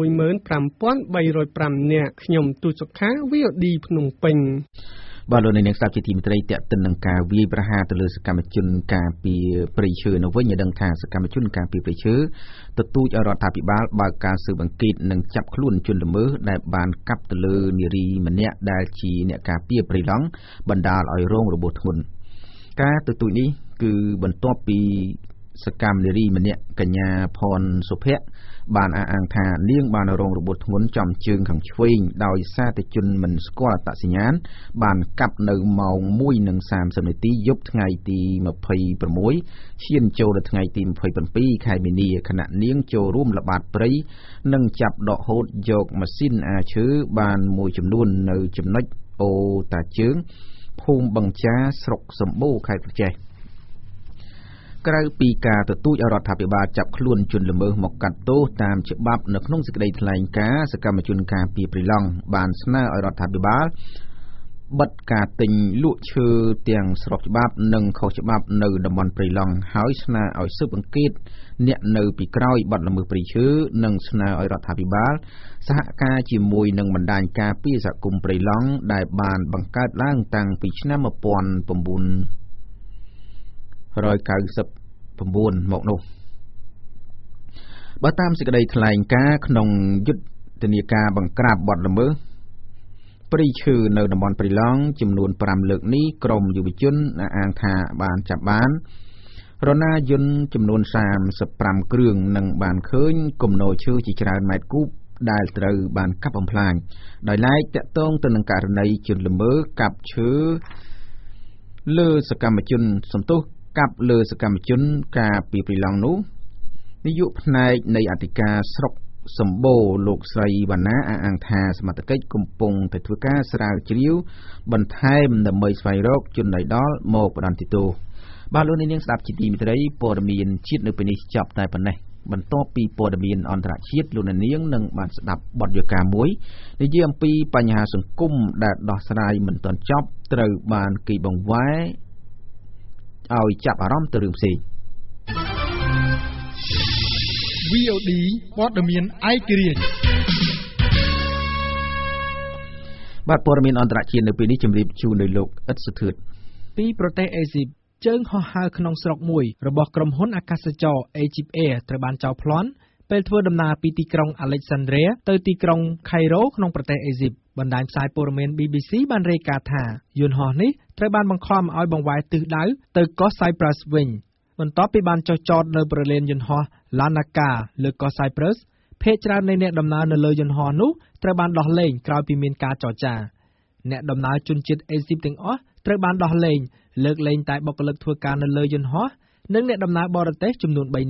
15,305 នាក់ខ្ញុំទូសុខា VOD ភ្នំពេញបាទលោកនាងស្ដាប់ជាទីមេត្រីតេតិននឹងការវាយប្រហារទៅលើសកម្មជនការពារព្រៃឈើនៅវិញឲ្យដឹងថាសកម្មជនការពារព្រៃឈើទទូចឲ្យរដ្ឋាភិបាលបើកការស៊ើបអង្កេតនិងចាប់ខ្លួនជនល្មើសដែលបានកាប់ទៅលើនារីម្នាក់ដែលជាអ្នកការពារព្រៃឡង់បណ្ដាលឲ្យរងរបួសធ្ងន់ការទទូចនេះគឺបន្ទាប់ពីសកម្មនារីម្នាក់កញ្ញាផនសុភ័ក្របានអះអាងថានាងបានរងរបួសធ្ងន់ចំជើងខាងឆ្វេងដោយសារតែជនមិនស្គាល់អត្តសញ្ញាណបានកាប់នៅម៉ោង 1:30 នាទីយប់ថ្ងៃទី26ឈានចូលដល់ថ្ងៃទី27ខែមីនាខណៈនាងចូលរួមល្បាតព្រៃនិងចាប់ដកហូតយកម៉ាស៊ីនអាឈើបានមួយចំនួននៅចំណុចអូតាជើងភូមិបឹងចាស្រុកសម្បូរខេត្តក្រចេះក្រៅពីការទទូចឲ្យរដ្ឋាភិបាលចាប់ខ្លួនជនល្មើសមកកាត់ទោសតាមច្បាប់នៅក្នុងសេចក្តីថ្លែងការណ៍សកម្មជនការពារព្រៃឡង់បានស្នើឲ្យរដ្ឋាភិបាលបិទការទិញលក់ឈើទាំងស្របច្បាប់និងខុសច្បាប់នៅតំបន់ព្រៃឡង់ហើយស្នើឲ្យស៊ើបអង្កេតអ្នកនៅពីក្រោយបទល្មើសព្រៃឈើនិងស្នើឲ្យរដ្ឋាភិបាលសហការជាមួយនឹងបណ្ដាញការពារសហគមន៍ព្រៃឡង់ដែលបានបង្កើតឡើងតាំងពីឆ្នាំ1999មកនោះបើតាមសេចក្តីថ្លែងការណ៍ក្នុងយុទ្ធនាការបង្ក្រាបបទល្មើសព្រៃឈើនៅតំបន់ព្រៃឡង់ចំនួន5លើកនេះក្រមយុវជនអះអាងថាបានចាប់បានរណាយន្តចំនួន35គ្រឿងនិងបានឃើញគំនរឈើជាច្រើនម៉ែត្រគូបដែលត្រូវបានកាប់បំផ្លាញដោយឡែកតាក់ទងទៅនឹងករណីជនល្មើសកាប់ឈើលើសកម្មជនកាប់លើសកម្មជនការពារព្រៃឡង់នោះនាយកផ្នែកនៃអធិការស្រុកសម្បូរលោកស្រីវណ្ណាអះអាងថាសមត្ថកិច្ចកំពុងតែធ្វើការស្រាវជ្រាវបន្ថែមដើម្បីស្វែងរកជនដៃដល់មកផ្ដន្ទាទោសបាទលោកនាងស្ដាប់ជាទីមេត្រីព័ត៌មានជាតិនៅពេលនេះចប់តែប៉ុណ្ណេះបន្ទាប់ពីព័ត៌មានអន្តរជាតិលោកនាងនឹងបានស្ដាប់បទយកាមួយនិយាយអំពីបញ្ហាសង្គមដែលដោះស្រាយមិនទាន់ចប់ត្រូវបានគេបង្វែរឲ្យចាប់អារម្មណ៍ទៅរឿងផ្សេង VOD ព័ត៌មានឯករាជ្យបាទព័ត៌មានអន្តរជាតិនៅពេលនេះជម្រាបជូនដោយលោកអ៊ិតសុធឿនពីប្រទេសអេស៊ីបជើងហោះហើរក្នុងស្រុកមួយរបស់ក្រុមហ៊ុនអាកាសចរ Egypt Air ត្រូវបានចោលប្លន់ពេលធ្វើដំណើរពីទីក្រុង Alexandria ទៅទីក្រុង Cairo ក្នុងប្រទេសអេស៊ីបបណ្ដាញផ្សាយព័ត៌មាន BBC បានរាយការណ៍ថាយន្តហោះនេះត្រូវបានបង្ខំឲ្យបង្វែរទិសដៅទៅកោះ Cyprus វិញបន្ទាប់ពីបានចុះចតនៅប្រលានយន្តហោះ Larnaca លើកោះ Cyprus ភាគច្រើននៃអ្នកដំណើរនៅលើយន្តហោះនោះត្រូវបានដោះលែងក្រោយពីមានការចរចាអ្នកដំណើរជនជាតិអេស៊ីបទាំងអស់ត្រូវបានដោះលែងលើកលែងតែបុគ្គលិកធ្វើការនៅលើយន្តហោះនិងអ្នកដំណើរបរទេសចំនួន3នាក់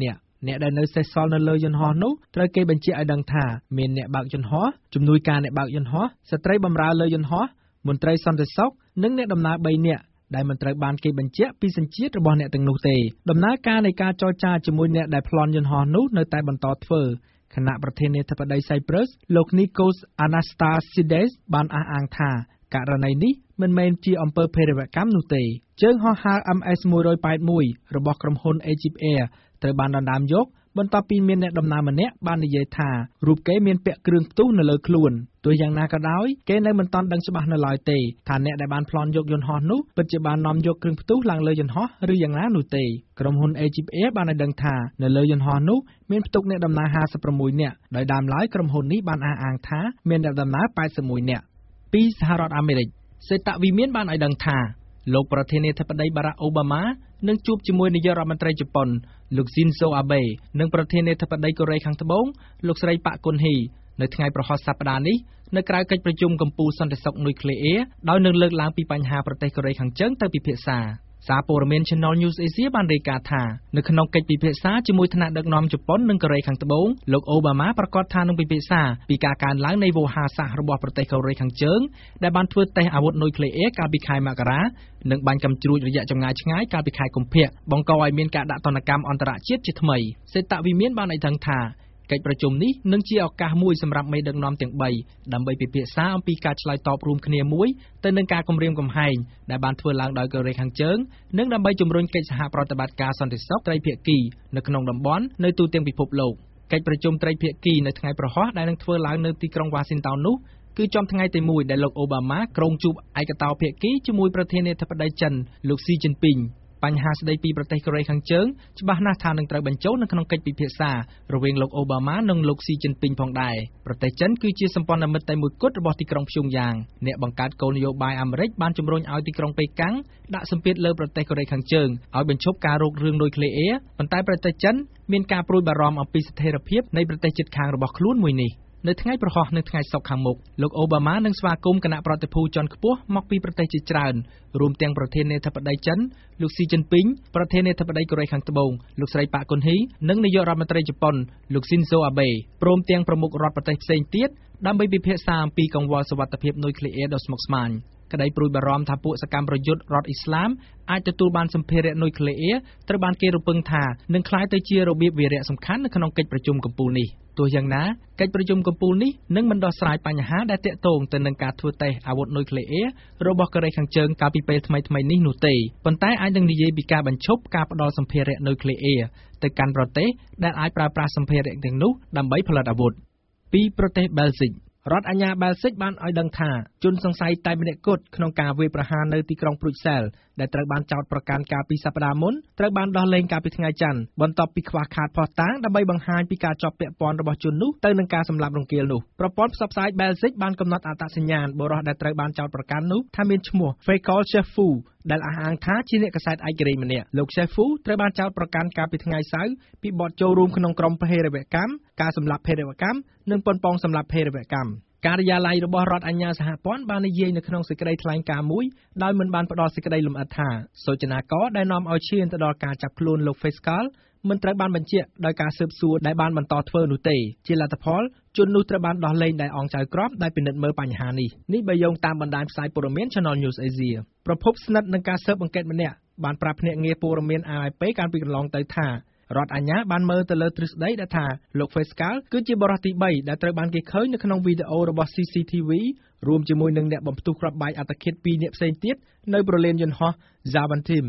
អ្នកដែលនៅសេសសល់នៅលើយន្តហោះនោះត្រូវគេបញ្ជាក់ឲ្យដឹងថាមានអ្នកបើកយន្តហោះជំនួយការអ្នកបើកយន្តហោះស្ត្រីបម្រើលើយន្តហោះមន្ត្រីសន្តិសុខនិងអ្នកដំណើរ3នាក់ដែលមិនត្រូវបានគេបញ្ជាក់ពីសញ្ជាតិរបស់អ្នកទាំងនោះទេដំណើរការនៃការចរចាជាមួយអ្នកដែលប្លន់យន្តហោះនោះនៅតែបន្តធ្វើគណៈប្រធានាធិបតី Cyprus លោក Nikos Anastasiades បានអះអាងថាករណីនេះមិនមែនជាអំពើភេរវកម្មនោះទេជើងហោះហើរ MS-181 របស់ក្រុមហ៊ុន Egypt Air ត្រូវបានដណ្ដើមយកបន្ទាប់ពីមានអ្នកដំណើរម្នាក់បាននិយាយថារូបគេមានពាក់គ្រឿងផ្ទុះនៅលើខ្លួនទោះយ៉ាងណាក៏ដោយគេនៅមិនទាន់ដឹងច្បាស់នៅឡើយទេថាអ្នកដែលបានប្លន់យកយន្តហោះនោះពិតជាបាននាំយកគ្រឿងផ្ទុះឡើងលើយន្តហោះឬយ៉ាងណានោះទេក្រុមហ៊ុន Egypt Air បានឲ្យដឹងថានៅលើយន្តហោះនោះមានផ្ទុកអ្នកដំណើរ56នាក់ដោយដើមឡើយក្រុមហ៊ុននេះបានអះអាងថាមានអ្នកដំណើរ81នាក់ពីសហរដ្ឋអាមេរិកសេតវិមានបានឲ្យដឹងថាលោកប្រធានាធិបតី Barack Obama នឹងជួបជាមួយនាយករដ្ឋមន្ត្រីជប៉ុនលោក Shinzo Abe និងប្រធានាធិបតីកូរ៉េខាងត្បូងលោកស្រីប៉ាក់គុនហ៊ីនៅថ្ងៃប្រហោះសប្តាហ៍នេះនៅក្រៅកិច្ចប្រជុំកំពូលសន្តិសុខនុយក្លេអ៊ែរដោយនឹងលើកឡើងពីបញ្ហាប្រទេសកូរ៉េខាងជើងទៅពិភាក្សាសារព័ត៌មាន Channel News Asia បានរាយការណ៍ថានៅក្នុងកិច្ចពិភាក្សាជាមួយថ្នាក់ដឹកនាំជប៉ុននិងកូរ៉េខាងត្បូងលោកអូបាម៉ាប្រកាសថានឹងពិភាក្សាពីការកើនឡើងនៃវោហារសាស្ត្ររបស់ប្រទេសកូរ៉េខាងជើងដែលបានធ្វើតេស្តអាវុធនុយក្លេអ៊ែរកាលពីខែមករានិងបាញ់កាំជ្រួចរយៈចម្ងាយឆ្ងាយកាលពីខែកុម្ភៈបង្កឲ្យមានការដាក់ទណ្ឌកម្មអន្តរជាតិជាថ្មីសេតវិមានបានឲ្យដឹងថាកិច្ចប្រជុំនេះនឹងជាឱកាសមួយសម្រាប់មេដឹកនាំទាំង3ដើម្បីពិភាក្សាអំពីការឆ្លើយតបរួមគ្នាមួយទៅនឹងការគំរាមកំហែងដែលបានធ្វើឡើងដោយកូរ៉េខាងជើងនិងដើម្បីជំរុញកិច្ចសហប្រតិបត្តិការសន្តិសុខត្រីភាគីនៅក្នុងតំបន់នៅទូទាំងពិភពលោកកិច្ចប្រជុំត្រីភាគីនៅថ្ងៃប្រហោះដែលនឹងធ្វើឡើងនៅទីក្រុង Washington នោះគឺចំថ្ងៃទី1ដែលលោកអូបាម៉ាក្រុងជួបឯកតោភាគីជាមួយប្រធានាធិបតីចិនលោកស៊ីជីនពីងបញ្ហាស្ដីពីប្រទេសកូរ៉េខាងជើងច្បាស់ណាស់ថានឹងត្រូវបញ្ចូលនៅក្នុងកិច្ចពិភាក្សារវាងលោកអូបាម៉ានិងលោកស៊ីជីនពីងផងដែរប្រទេសចិនគឺជាសម្ព័ន្ធមិត្តតែមួយគត់របស់ទីក្រុងព្យុងយ៉ាងអ្នកបង្កើតគោលនយោបាយអាមេរិកបានជំរុញឲ្យទីក្រុងប៉េកាំងដាក់សម្ពាធលើប្រទេសកូរ៉េខាងជើងឲ្យបញ្ឈប់ការរករឿងនុយក្លេអ៊ែរប៉ុន្តែប្រទេសចិនមានការព្រួយបារម្ភអំពីស្ថិរភាពនៃប្រទេសជិតខាងរបស់ខ្លួនមួយនេះនៅថ្ងៃប្រហោះនៅថ្ងៃសុក្រខាងមុខលោកអូបាម៉ានឹងស្វាគមន៍គណៈប្រតិភូជាន់ខ្ពស់មកពីប្រទេសជាច្រើនរួមទាំងប្រធានាធិបតីចិនលោកស៊ីជីនពីងប្រធានាធិបតីកូរ៉េខាងត្បូងលោកស្រីប៉ាក់គុនហ៊ីនិងនាយករដ្ឋមន្ត្រីជប៉ុនលោកស៊ីនហ្សូអាបេព្រមទាំងប្រមុខរដ្ឋប្រទេសផ្សេងទៀតដើម្បីពិភាក្សាអំពីកង្វល់សុវត្ថិភាពនុយក្លេអ៊ែរដ៏ស្មុគស្មាញក្តីព្រួយបារម្ភថាពួកសកម្មប្រយុទ្ធរដ្ឋអ៊ីស្លាមអាចទទួលបានសម្ភារៈនុយក្លេអ៊ែរត្រូវបានគេរំពឹងថានឹងក្លាយទៅជារបៀបវារៈសំខាន់នៅក្នុងកិច្ចប្រជុំកំពូលនេះទោះយ៉ាងណាកិច្ចប្រជុំកំពូលនេះនឹងមិនដោះស្រាយបញ្ហាដែលទាក់ទងទៅនឹងការធ្វើតេស្តអាវុធនុយក្លេអ៊ែររបស់កូរ៉េខាងជើងកាលពីពេលថ្មីៗនេះនោះទេប៉ុន្តែអាចនឹងនិយាយពីការបញ្ឈប់ការផ្ដល់សម្ភារៈនុយក្លេអ៊ែរទៅកាន់ប្រទេសដែលអាចប្រើប្រាស់សម្ភារៈទាំងនោះដើម្បីផលិតអាវុធពីប្រទេសបែលហ្សិករដ្ឋអាជ្ញាបែលហ្សិកបានឲ្យដឹងថាជនសង្ស័យតែម្នាក់គត់ក្នុងការវាយប្រហារនៅទីក្រុងព្រុចសែលដែលត្រូវបានចោទប្រកាន់កាលពីសប្តាហ៍មុនត្រូវបានដោះលែងកាលពីថ្ងៃច័ន្ទបន្ទាប់ពីខ្វះខាតភស្តុតាងដើម្បីបង្ហាញពីការជាប់ពាក់ព័ន្ធរបស់ជននោះទៅនឹងការសម្លាប់រង្គាលនោះប្រព័ន្ធផ្សព្វផ្សាយបែលហ្សិកបានកំណត់អត្តសញ្ញាណបុរសដែលត្រូវបានចោទប្រកាន់នោះថាមានឈ្មោះ Faisal Sheffu ដែលអះអាងថាជាអ្នកកាសែតឯករាជ្យម្នាក់លោក Sheffu ត្រូវបានចោទប្រកាន់កាលពីថ្ងៃសៅរ៍ពីបទចូលរួមក្នុងក្រុមភេរវកម្មការសម្លាប់ភេរវកម្មនិងប៉ុនប៉ងសម្លាប់ភេរវកម្មការិយាល័យរបស់រដ្ឋអាជ្ញាសហព័ន្ធបាននិយាយនៅក្នុងសេចក្តីថ្លែងការណ៍មួយដោយមិនបានផ្ដល់សេចក្តីលម្អិតថាសូចនាករដែលនាំឲ្យឈានទៅដល់ការចាប់ខ្លួនលោក Faisal មិនត្រូវបានបញ្ជាក់ដោយការស៊ើបសួរដែលបានបន្តធ្វើនោះទេជាលទ្ធផលជននោះត្រូវបានដោះលែងដោយអង្គចៅក្រមដែលពិនិត្យមើលបញ្ហានេះបើយោងតាមបណ្ដាញផ្សាយព័ត៌មាន Channel News Asia ប្រភពស្និទ្ធនឹងការស៊ើបអង្កេតម្នាក់បានប្រាប់ភ្នាក់ងារព័ត៌មាន AFP កាលពីកន្លងទៅថារដ្ឋអាជ្ញាបានមើលទៅលើទ្រឹស្ដីដែលថាលោក Faisal គឺជាបរិសុទ្ធទី3ដែលត្រូវបានគេឃើញនៅក្នុងវីដេអូរបស់ CCTV រួមជាមួយនឹងអ្នកបំផ្ទុះគ្រាប់បែកអត្តឃាត2នាក់ផ្សេងទៀតនៅប្រលានយន្តហោះ Zaventem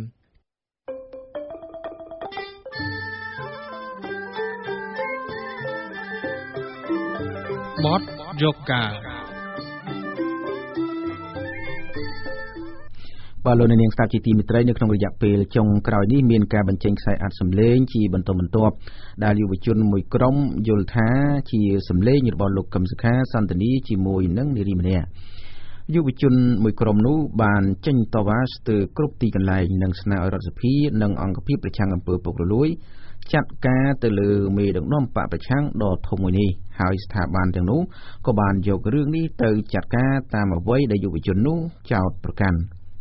បទយកការបាទលោកនាងស្ដាប់ជាទីមេត្រីនៅក្នុងរយៈពេលចុងក្រោយនេះមានការបញ្ចេញខ្សែអត្ថសម្លេងជាបន្តបន្ទាប់ដែលយុវជនមួយក្រុមយល់ថាជាសម្លេងរបស់លោកកឹមសុខាសន្តានីជាមួយនឹងនារីម្នាក់យុវជនមួយក្រុមនោះបានចេញតវ៉ាស្ទើរគ្រប់ទីកន្លែងនិងស្នើឲ្យរដ្ឋសភានិងអង្គភាពប្រឆាំងអំពើពុករលួយចាត់ការទៅលើមេដឹកនាំបកប្រឆាំងដ៏ធំមួយនេះហើយស្ថាប័នទាំងនោះក៏បានយករឿងនេះទៅចាត់ការតាមអ្វីដែលយុវជននោះចោទប្រកាន់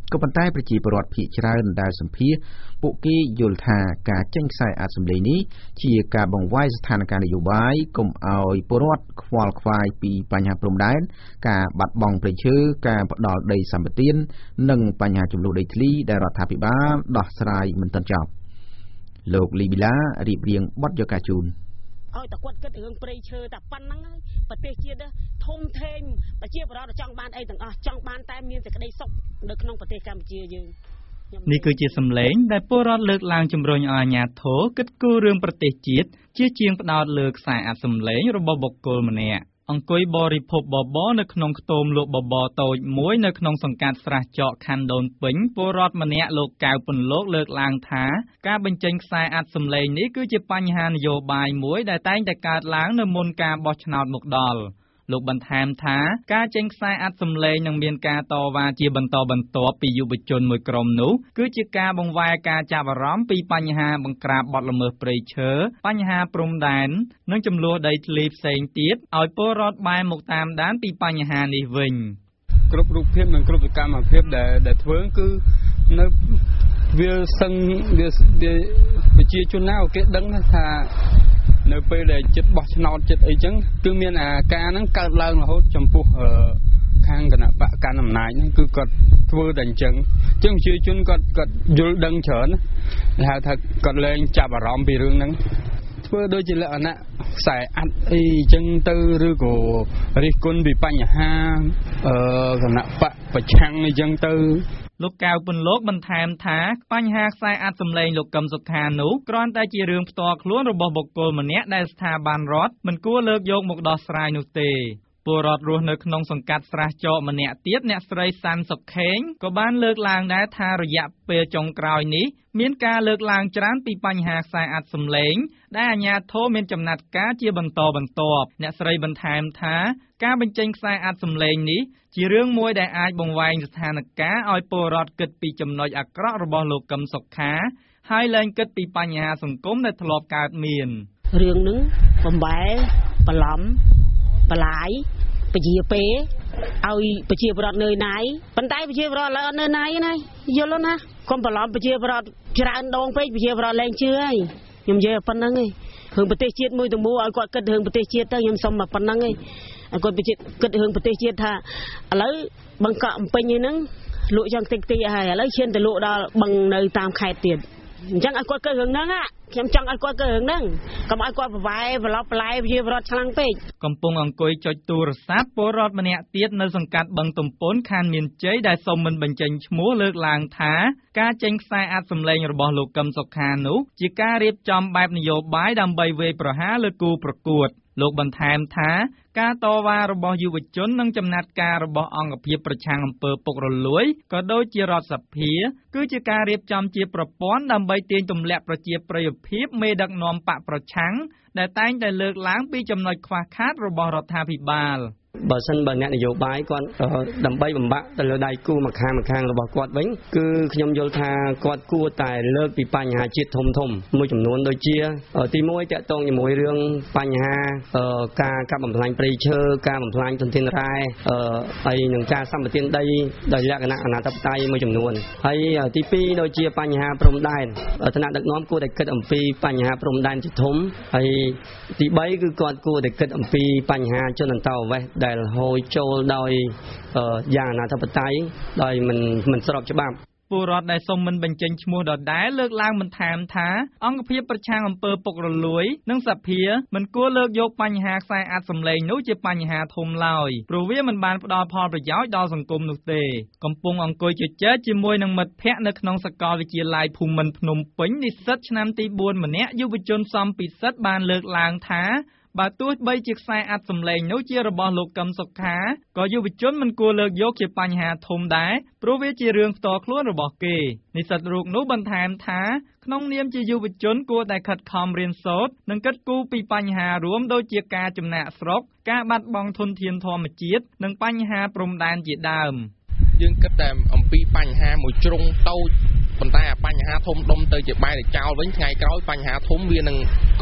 ក៏ប៉ុន្តែប្រជាពលរដ្ឋភាគច្រើនដែលសម្ភាសពួកគេយល់ថាការចេញខ្សែអាចសម្លេងនេះជាការបង្វែរស្ថានភាពនយោបាយកុំឲ្យពលរដ្ឋខ្វល់ខ្វាយពីបញ្ហាព្រំដែនការបាត់បង់ព្រៃឈើការផ្ដាល់ដីសម្បត្តិនិងបញ្ហាចំនួនដីធ្លីដែលរដ្ឋាភិបាលដោះស្រាយមិនទាន់ចប់លោកលីប៊ីឡារៀបរៀងបទយកាជូនឲ្យតែគាត់គិតរឿងព្រៃឈើតែប៉ុណ្្នឹងហើយប្រទេសជាតិធំធេងប្រជាពលរដ្ឋចង់បានអីទាំងអស់ចង់បានតែមានសេចក្តីសុខនៅក្នុងប្រទេសកម្ពុជាយើងនេះគឺជាសម្លេងដែលពលរដ្ឋលើកឡើងជំរុញឲ្យអាជ្ញាធរគិតគូររឿងប្រទេសជាតិជាជាងផ្ដោតលើខ្សែអាចសម្លេងរបស់បុគ្គលម្នាក់អង្គុយបរិភពបបរនៅក្នុងខ្ទមលក់បបរតូចមួយនៅក្នុងសង្កាត់ស្រះចកខណ្ឌដូនពេញពលរដ្ឋម្នាក់លោកកៅពន្លកលើកឡើងថាការបញ្ចេញខ្សែអាចសម្លេងនេះគឺជាបញ្ហានយោបាយមួយដែលតែងតែកើតឡើងនៅមុនការបោះឆ្នោតមកដល់លោកបន្ថែមថាការចេញខ្សែអាចសម្លេងនឹងមានការតវ៉ាជាបន្តបន្ទាប់ពីយុវជនមួយក្រុមនោះគឺជាការបង្វែរការចាប់អារម្មណ៍ពីបញ្ហាបង្ក្រាបបទល្មើសព្រៃឈើបញ្ហាព្រំដែននិងចំនួនដីធ្លីផ្សេងទៀតឲ្យពលរដ្ឋបែរមកតាមដានពីបញ្ហានេះវិញគ្រប់រូបភាពនិងគ្រប់សកម្មភាពដែលធ្វើគឺនៅវាសឹងវាប្រជាជនណាគេដឹងថានៅពេលដែលចិត្តបោះឆ្នោតចិត្តអីចឹងគឺមានអាការហ្នឹងកើតឡើងរហូតចំពោះខាងគណៈបកកាន់អំណាចហ្នឹងគឺគាត់ធ្វើតែអញ្ចឹងប្រជាជនគាត់យល់ដឹងច្រើនគេហៅថាគាត់លែងចាប់អារម្មណ៍ពីរឿងហ្នឹងធ្វើដូចជាលក្ខណៈខ្សែអាត់អីចឹងទៅឬក៏រិះគន់ពីបញ្ហាគណៈបកប្រឆាំងអីចឹងទៅលោកកៅពន្លកបន្ថែមថាបញ្ហាខ្សែអាចសម្លេងលោកកឹមសុខានោះគ្រាន់តែជារឿងផ្ទាល់ខ្លួនរបស់បុគ្គលម្នាក់ដែលស្ថាប័នរដ្ឋមិនគួរលើកយកមកដោះស្រាយនោះទេពលរដ្ឋរស់នៅក្នុងសង្កាត់ស្រះចកម្នាក់ទៀតអ្នកស្រីសាន់សុខេងក៏បានលើកឡើងដែរថារយៈពេលចុងក្រោយនេះមានការលើកឡើងច្រើនពីបញ្ហាខ្សែអាចសម្លេងដែលអាជ្ញាធរមានចំណាត់ការជាបន្តបន្ទាប់អ្នកស្រីបន្ថែមថាការបញ្ចេញខ្សែអាចសម្លេងនេះជារឿងមួយដែលអាចបង្វែរស្ថានភាពឲ្យពលរដ្ឋគិតពីចំណុចអាក្រក់របស់លោកកឹមសុខាហើយលែងគិតពីបញ្ហាសង្គមដែលធ្លាប់កើតមានរឿងនឹងបំបែបន្លំបន្លាយពជាពេឲ្យប្រជាពលរដ្ឋនៅណាយប៉ុន្តែប្រជាពលរដ្ឋឡើយអត់នៅណាយណាយល់ណាកុំបន្លំប្រជាពលរដ្ឋច្រើនដងពេកប្រជាពលរដ្ឋលែងជឿហើយខ្ញុំនិយាយប៉ុណ្្នឹងឯងរឿងប្រទេសជាតិមួយទាំងមូលឲ្យគាត់គិតរឿងប្រទេសជាតិទៅខ្ញុំសុំមកប៉ុណ្្នឹងឯងឲ្យគាត់គិតរឿងប្រទេសជាតិថាឥឡូវបង្កក់អំពេញហ្នឹងលក់យ៉ាងតិចតិចហើយឥឡូវឈានទៅលក់ដល់បឹងនៅតាមខេត្តទៀតអញ្ចឹងឲ្យគាត់គិតរឿងហ្នឹងខ្ញុំចង់ឲ្យគាត់គិតរឿងហ្នឹងកុំឲ្យគាត់ប្រវែប្រឡប់ប្រឡែប្រជាពលរដ្ឋខ្លាំងពេកកំពុងអង្គុយចុចទូរស័ព្ទពលរដ្ឋម្នាក់ទៀតនៅសង្កាត់បឹងទំពុនខណ្ឌមានជ័យដែលសូមមិនបញ្ចេញឈ្មោះលើកឡើងថាការចេញខ្សែអាចសម្លេងរបស់លោកកឹមសុខានោះជាការរៀបចំបែបនយោបាយដើម្បីវាយប្រហារលើគូប្រកួតលោកបន្ថែមថាការតវ៉ារបស់យុវជននិងចំណាត់ការរបស់អង្គភាពប្រឆាំងអំពើពុករលួយក៏ដូចជារដ្ឋសភាគឺជាការរៀបចំជាប្រព័ន្ធដើម្បីទាញទម្លាក់ប្រជាប្រិយភាពមេដឹកនាំបកប្រឆាំងដែលតែងតែលើកឡើងពីចំណុចខ្វះខាតរបស់រដ្ឋាភិបាលបើសិនបើអ្នកនយោបាយគាត់ដើម្បីបំបាក់ទៅលើដៃគូម្ខាងរបស់គាត់វិញគឺខ្ញុំយល់ថាគាត់គួរតែលើកពីបញ្ហាជាតិធំមួយចំនួនដូចជាទី1តាក់ទងជាមួយរឿងបញ្ហាការកាប់បំផ្លាញព្រៃឈើការបំផ្លាញធនធានរ៉ែហើយនឹងការសម្បទានដីដោយលក្ខណៈអនាធិបតេយ្យមួយចំនួនហើយទី2ដូចជាបញ្ហាព្រំដែនឋានៈដឹកនាំគួរតែគិតអំពីបញ្ហាព្រំដែនជាធំហើយទី3គឺគាត់គួរតែគិតអំពីបញ្ហាជនអន្តោប្រវេសន៍ដែលហូរចូលដោយយ៉ាងអនាធិបតេយ្យដោយមិនស្របច្បាប់ពលរដ្ឋដែលសូមមិនបញ្ចេញឈ្មោះដដែលលើកឡើងបន្ថែមថាអង្គភាពប្រឆាំងអំពើពុករលួយនិងសភាមិនគួរលើកយកបញ្ហាខ្សែអាចសម្លេងនោះជាបញ្ហាធំឡើយព្រោះវាមិនបានផ្ដល់ផលប្រយោជន៍ដល់សង្គមនោះទេកំពុងអង្គុយជជែកជាមួយនឹងមិត្តភ័ក្តិនៅក្នុងសាកលវិទ្យាល័យភូមិន្ទភ្នំពេញនិស្សិតឆ្នាំទី4ម្នាក់យុវជនសំពិសិដ្ឋបានលើកឡើងថាបើទោះបីជាខ្សែអាចសម្លេងនោះជារបស់លោកកឹមសុខាក៏យុវជនមិនគួរលើកយកជាបញ្ហាធំដែរព្រោះវាជារឿងផ្ទាល់ខ្លួនរបស់គេនិស្សិតរូបនោះបន្ថែមថាក្នុងនាមជាយុវជនគួរតែខិតខំរៀនសូត្រនិងគិតគូរពីបញ្ហារួមដូចជាការចំណាកស្រុកការបាត់បង់ធនធានធម្មជាតិនិងបញ្ហាព្រំដែនជាដើមយើងគិតតែអំពីបញ្ហាមួយជ្រុងតូចប៉ុន្តែបញ្ហាធំដុំទៅជាបែរទៅចោលវិញថ្ងៃក្រោយបញ្ហាធំវានឹងគ្រប់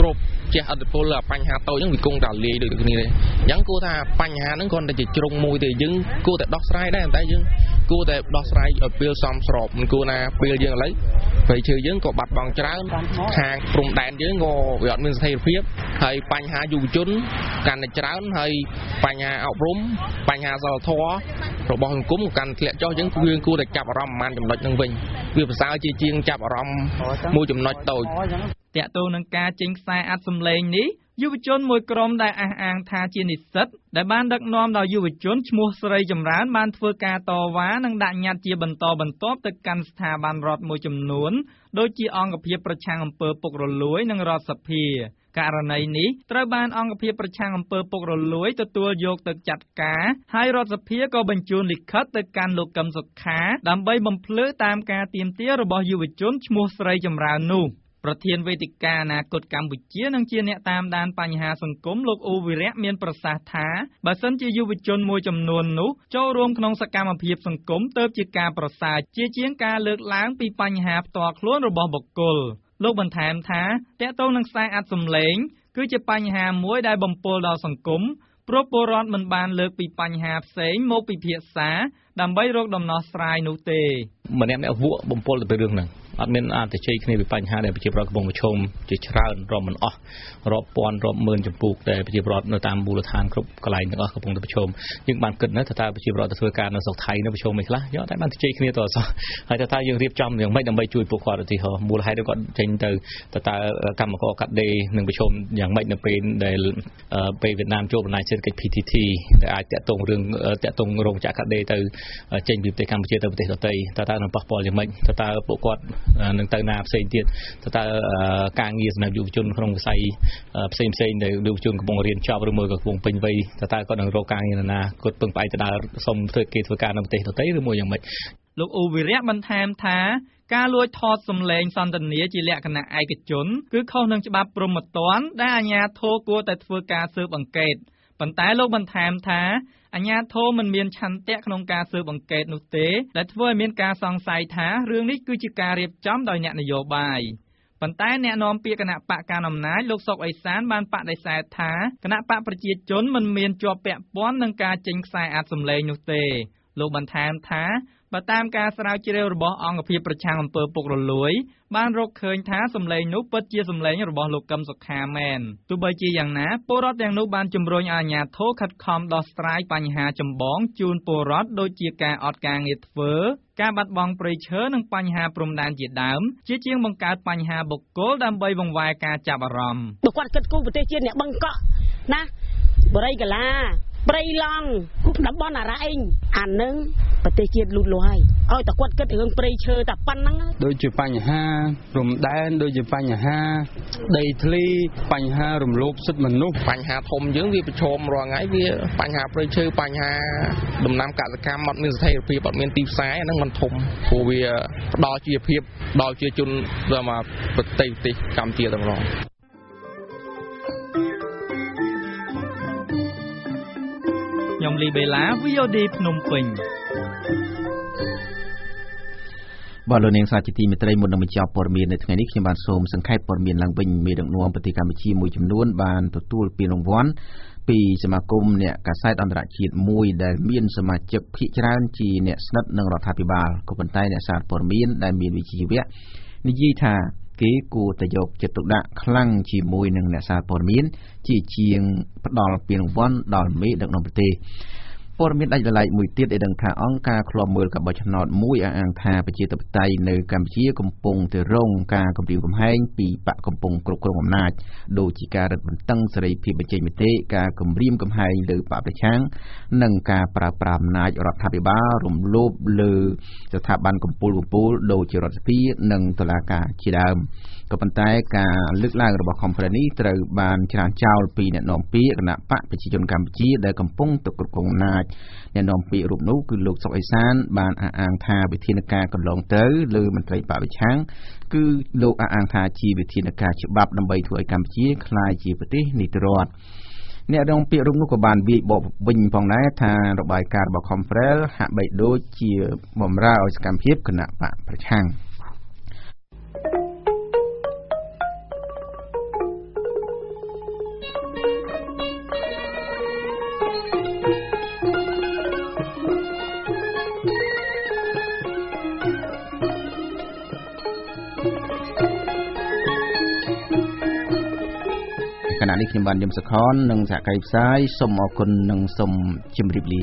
ចេះអត្តពលបញ្ហាតូចហ្នឹងវាគង់តែលាយដូចគ្នាទេអញ្ចឹងគួរថាបញ្ហាហ្នឹងគ្រាន់តែជាជ្រុងមួយទេយើងគួរតែដោះស្រាយដែរតែយើងគួរតែដោះស្រាយឲ្យពេលសមស្របមិនគួរណាពេលយើងឥឡូវព្រៃឈើយើងក៏បាត់បង់ច្រើនខាងព្រំដែនយើងក៏វាអត់មានស្ថិរភាពហើយបញ្ហាយុវជនកាន់តែច្រើនហើយបញ្ហាអប់រំបញ្ហាសិលធម៌របស់សង្គមកាន់ធ្លាក់ចុះអញ្ចឹងយើងគួរតែចាប់អារម្មណ៍ប្រហែលចំណុចហ្នឹងវិញវាប្រសើរជាងចាប់អារម្មណ៍មួយចំណុចតូចតាក់ទងនឹងការចេញខ្សែអាត់សម្លេងនេះយុវជនមួយក្រុមដែលអះអាងថាជានិស្សិតដែលបានដឹកនាំដោយយុវជនឈ្មោះស្រីចម្រើនបានធ្វើការតវ៉ានិងដាក់ញត្តិជាបន្តបន្ទាប់ទៅកាន់ស្ថាប័នរដ្ឋមួយចំនួនដូចជាអង្គភាពប្រឆាំងអំពើពុករលួយនិងរដ្ឋសភាករណីនេះត្រូវបានអង្គភាពប្រឆាំងអំពើពុករលួយទទួលយកទៅចាត់ការហើយរដ្ឋសភាក៏បញ្ជូនលិខិតទៅកាន់លោកកឹមសុខាដើម្បីបំភ្លឺតាមការទាមទាររបស់យុវជនឈ្មោះស្រីចម្រើននោះប្រធានវេទិកាអនាគតកម្ពុជានិងជាអ្នកតាមដានបញ្ហាសង្គមលោកអ៊ូវីរៈមានប្រសាសន៍ថាបើសិនជាយុវជនមួយចំនួននោះចូលរួមក្នុងសកម្មភាពសង្គមទើបជាការប្រសើរជាងការលើកឡើងពីបញ្ហាផ្ទាល់ខ្លួនរបស់បុគ្គលលោកបន្ថែមថាតាក់ទងនឹងខ្សែអាត់សម្លេងគឺជាបញ្ហាមួយដែលបំពុលដល់សង្គមព្រោះពលរដ្ឋមិនបានលើកពីបញ្ហាផ្សេងមកពិភាក្សាដើម្បីរកដំណោះស្រាយនោះទេម្នាក់វក់បំពុលទៅពីរឿងហ្នឹងអត់មានអាចទៅជ័យគ្នាពីបញ្ហាដែលប្រជាពលរដ្ឋកំពុងប្រឈមជាច្រើនរាប់មិនអស់រាប់ពាន់រាប់ម៉ឺនចំពោះដែលប្រជាពលរដ្ឋនៅតាមមូលដ្ឋានគ្រប់កន្លែងទាំងអស់កំពុងតែប្រឈមយើងបានគិតណាថាតើប្រជាពលរដ្ឋទៅធ្វើការនៅស្រុកថៃនៅប្រឈមមិនខ្លះយកតែបានទៅជ័យគ្នាទៅអសោះហើយថាយើងរៀបចំយ៉ាងម៉េចដើម្បីជួយពួកគាត់ឧទាហរណ៍មូលហេតុគាត់ចេញទៅតើកម្មករកាត់ដេរនឹងប្រឈមយ៉ាងម៉េចនៅពេលដែលពេលវៀតណាមចូលបណ្ដាញសេដ្ឋកិច្ច PTT ដែលអាចតាក់ទងរឿងតាក់ទងរោងចក្រកាត់ដេរទៅចេញពីប្រទេសកម្ពុជាទៅប្រទេសដទៃតើនឹងប៉ះពាល់យ៉ាងម៉េចតើពួកគាត់នឹងទៅណាផ្សេងទៀតតើការងារសម្រាប់យុវជនក្នុងវិស័យផ្សេងដែលយុវជនកំពុងរៀនចប់ឬមួយក៏កំពុងពេញវ័យតើគាត់នឹងរកការងារណាគាត់ពឹងផ្អែកទៅដល់សុំធ្វើការនៅប្រទេសដទៃឬមួយយ៉ាងម៉េចលោកអ៊ូវីរៈបន្ថែមថាការលួចថតសម្លេងសន្ទនាជាលក្ខណៈឯកជនគឺខុសនឹងច្បាប់ព្រហ្មទណ្ឌដែលអាជ្ញាធរគួរតែធ្វើការស៊ើបអង្កេតប៉ុន្តែលោកបន្ថែមថាអាជ្ញាធរមិនមានឆន្ទៈក្នុងការស៊ើបអង្កេតនោះទេដែលធ្វើឲ្យមានការសង្ស័យថារឿងនេះគឺជាការរៀបចំដោយអ្នកនយោបាយប៉ុន្តែអ្នកនាំពាក្យគណៈបកកណ្ដាលអំណាចលោកសុកអេសានបានបដិសេធថាគណៈបកប្រជាជនមិនមានជាប់ពាក់ព័ន្ធនឹងការចេញខ្សែអាត់សម្លេងនោះទេលោកបន្ថែមថាបើតាមការស្រាវជ្រាវរបស់អង្គភាពប្រឆាំងអំពើពុករលួយបានរកឃើញថាសម្លេងនោះពិតជាសម្លេងរបស់លោកកឹមសុខាមែនទោះបីជាយ៉ាងណាពលរដ្ឋទាំងនោះបានជំរុញឲ្យអាជ្ញាធរខិតខំដោះស្រាយបញ្ហាចម្បងជូនពលរដ្ឋដូចជាការអត់ការងារធ្វើការបាត់បង់ព្រៃឈើនិងបញ្ហាព្រំដែនជាដើមជាងបង្កើតបញ្ហាបុគ្គលដើម្បីបង្វែរការចាប់អារម្មណ៍បើគាត់គិតគូរប្រទេសជាតិអ្នកបឹងកក់ណាបរិយាកាព្រៃឡង់តំបន់អារ៉ែងអានឹងប្រទេសជាតិលូតលាស់ហើយឲ្យតែគាត់គិតរឿងព្រៃឈើតែប៉ុណ្ណឹងដូចជាបញ្ហាព្រំដែនដូចជាបញ្ហាដីធ្លីបញ្ហារំលោភសិទ្ធិមនុស្សបញ្ហាធំយើងវាប្រឈមរាល់ថ្ងៃវាបញ្ហាព្រៃឈើបញ្ហាដំណាំកសិកម្មអត់មានស្ថិរភាពអត់មានទីផ្សារអាហ្នឹងมันធំព្រោះវាផ្ដល់ជីវភាពដល់ជាជនដល់មកប្រទេសកម្ពុជាទាំងនោះខ្ញុំលីបេឡា VOD ភ្នំពេញបាទលោកនាងសាជាទីមេត្រីមុននឹងបញ្ចប់ព័ត៌មាននៅថ្ងៃនេះខ្ញុំបានសូមសង្ខេបព័ត៌មានឡើងវិញមេដឹកនាំប្រទេសកម្ពុជាមួយចំនួនបានទទួលពានរង្វាន់ពីសមាគមអ្នកកាសែតអន្តរជាតិមួយដែលមានសមាជិកភាគច្រើនជាអ្នកស្និទ្ធនឹងរដ្ឋាភិបាលក៏ប៉ុន្តែអ្នកសារព័ត៌មានដែលមានវិជ្ជាជីវៈនិយាយថាគេគួរតែយកចិត្តទុកដាក់ខ្លាំងជាមួយនឹងអ្នកសារព័ត៌មានជាងផ្ដល់ពានរង្វាន់ដល់មេដឹកនាំប្រទេសព័ត៌មានដាច់ដライមួយទៀតឲ្យដឹងថាអង្គការឃ្លាំមើលការបោះឆ្នោតមួយអះអាងថាប្រជាធិបតេយ្យនៅកម្ពុជាកំពុងតែរងការគំរាមកំហែងពីបកកំពុងគ្រប់គ្រងអំណាចដូចជាការរឹតបន្តឹងសេរីភាពបញ្ចេញមតិការគំរាមកំហែងលើបកប្រឆាំងនិងការប្រើប្រាស់អំណាចរដ្ឋាភិបាលរំលោភលើស្ថាប័នកម្ពុជាដូចជារដ្ឋសភានិងតុលាការជាដើមក៏ប៉ុន្តែការលើកឡើងរបស់ខំប្រនេះត្រូវបានច្រានចោលពីអ្នកនាំពាក្យគណៈបកប្រជាជនកម្ពុជាដែលកំពុងទៅគ្រប់គ្រងអំណាចអ្នកនាំពាក្យរូបនោះគឺលោកសុកអេសានបានអះអាងថាវិធានការកន្លងទៅលើមន្ត្រីបកប្រឆាំងគឺលោកអះអាងថាជាវិធានការច្បាប់ដើម្បីធ្វើឲ្យកម្ពុជាក្លាយជាប្រទេសនីតិរដ្ឋអ្នកនាំពាក្យរូបនោះក៏បានវាយបកវិញផងដែរថារបាយការណ៍របស់ Confrel ហាក់បីដូចជាបម្រើឲ្យសកម្មភាពគណៈបកប្រឆាំងខណៈនេះខ្ញុំបានយឹមសុខននិងសហការីផ្សាយសូមអរគុណនិងសូមជម្រាបលា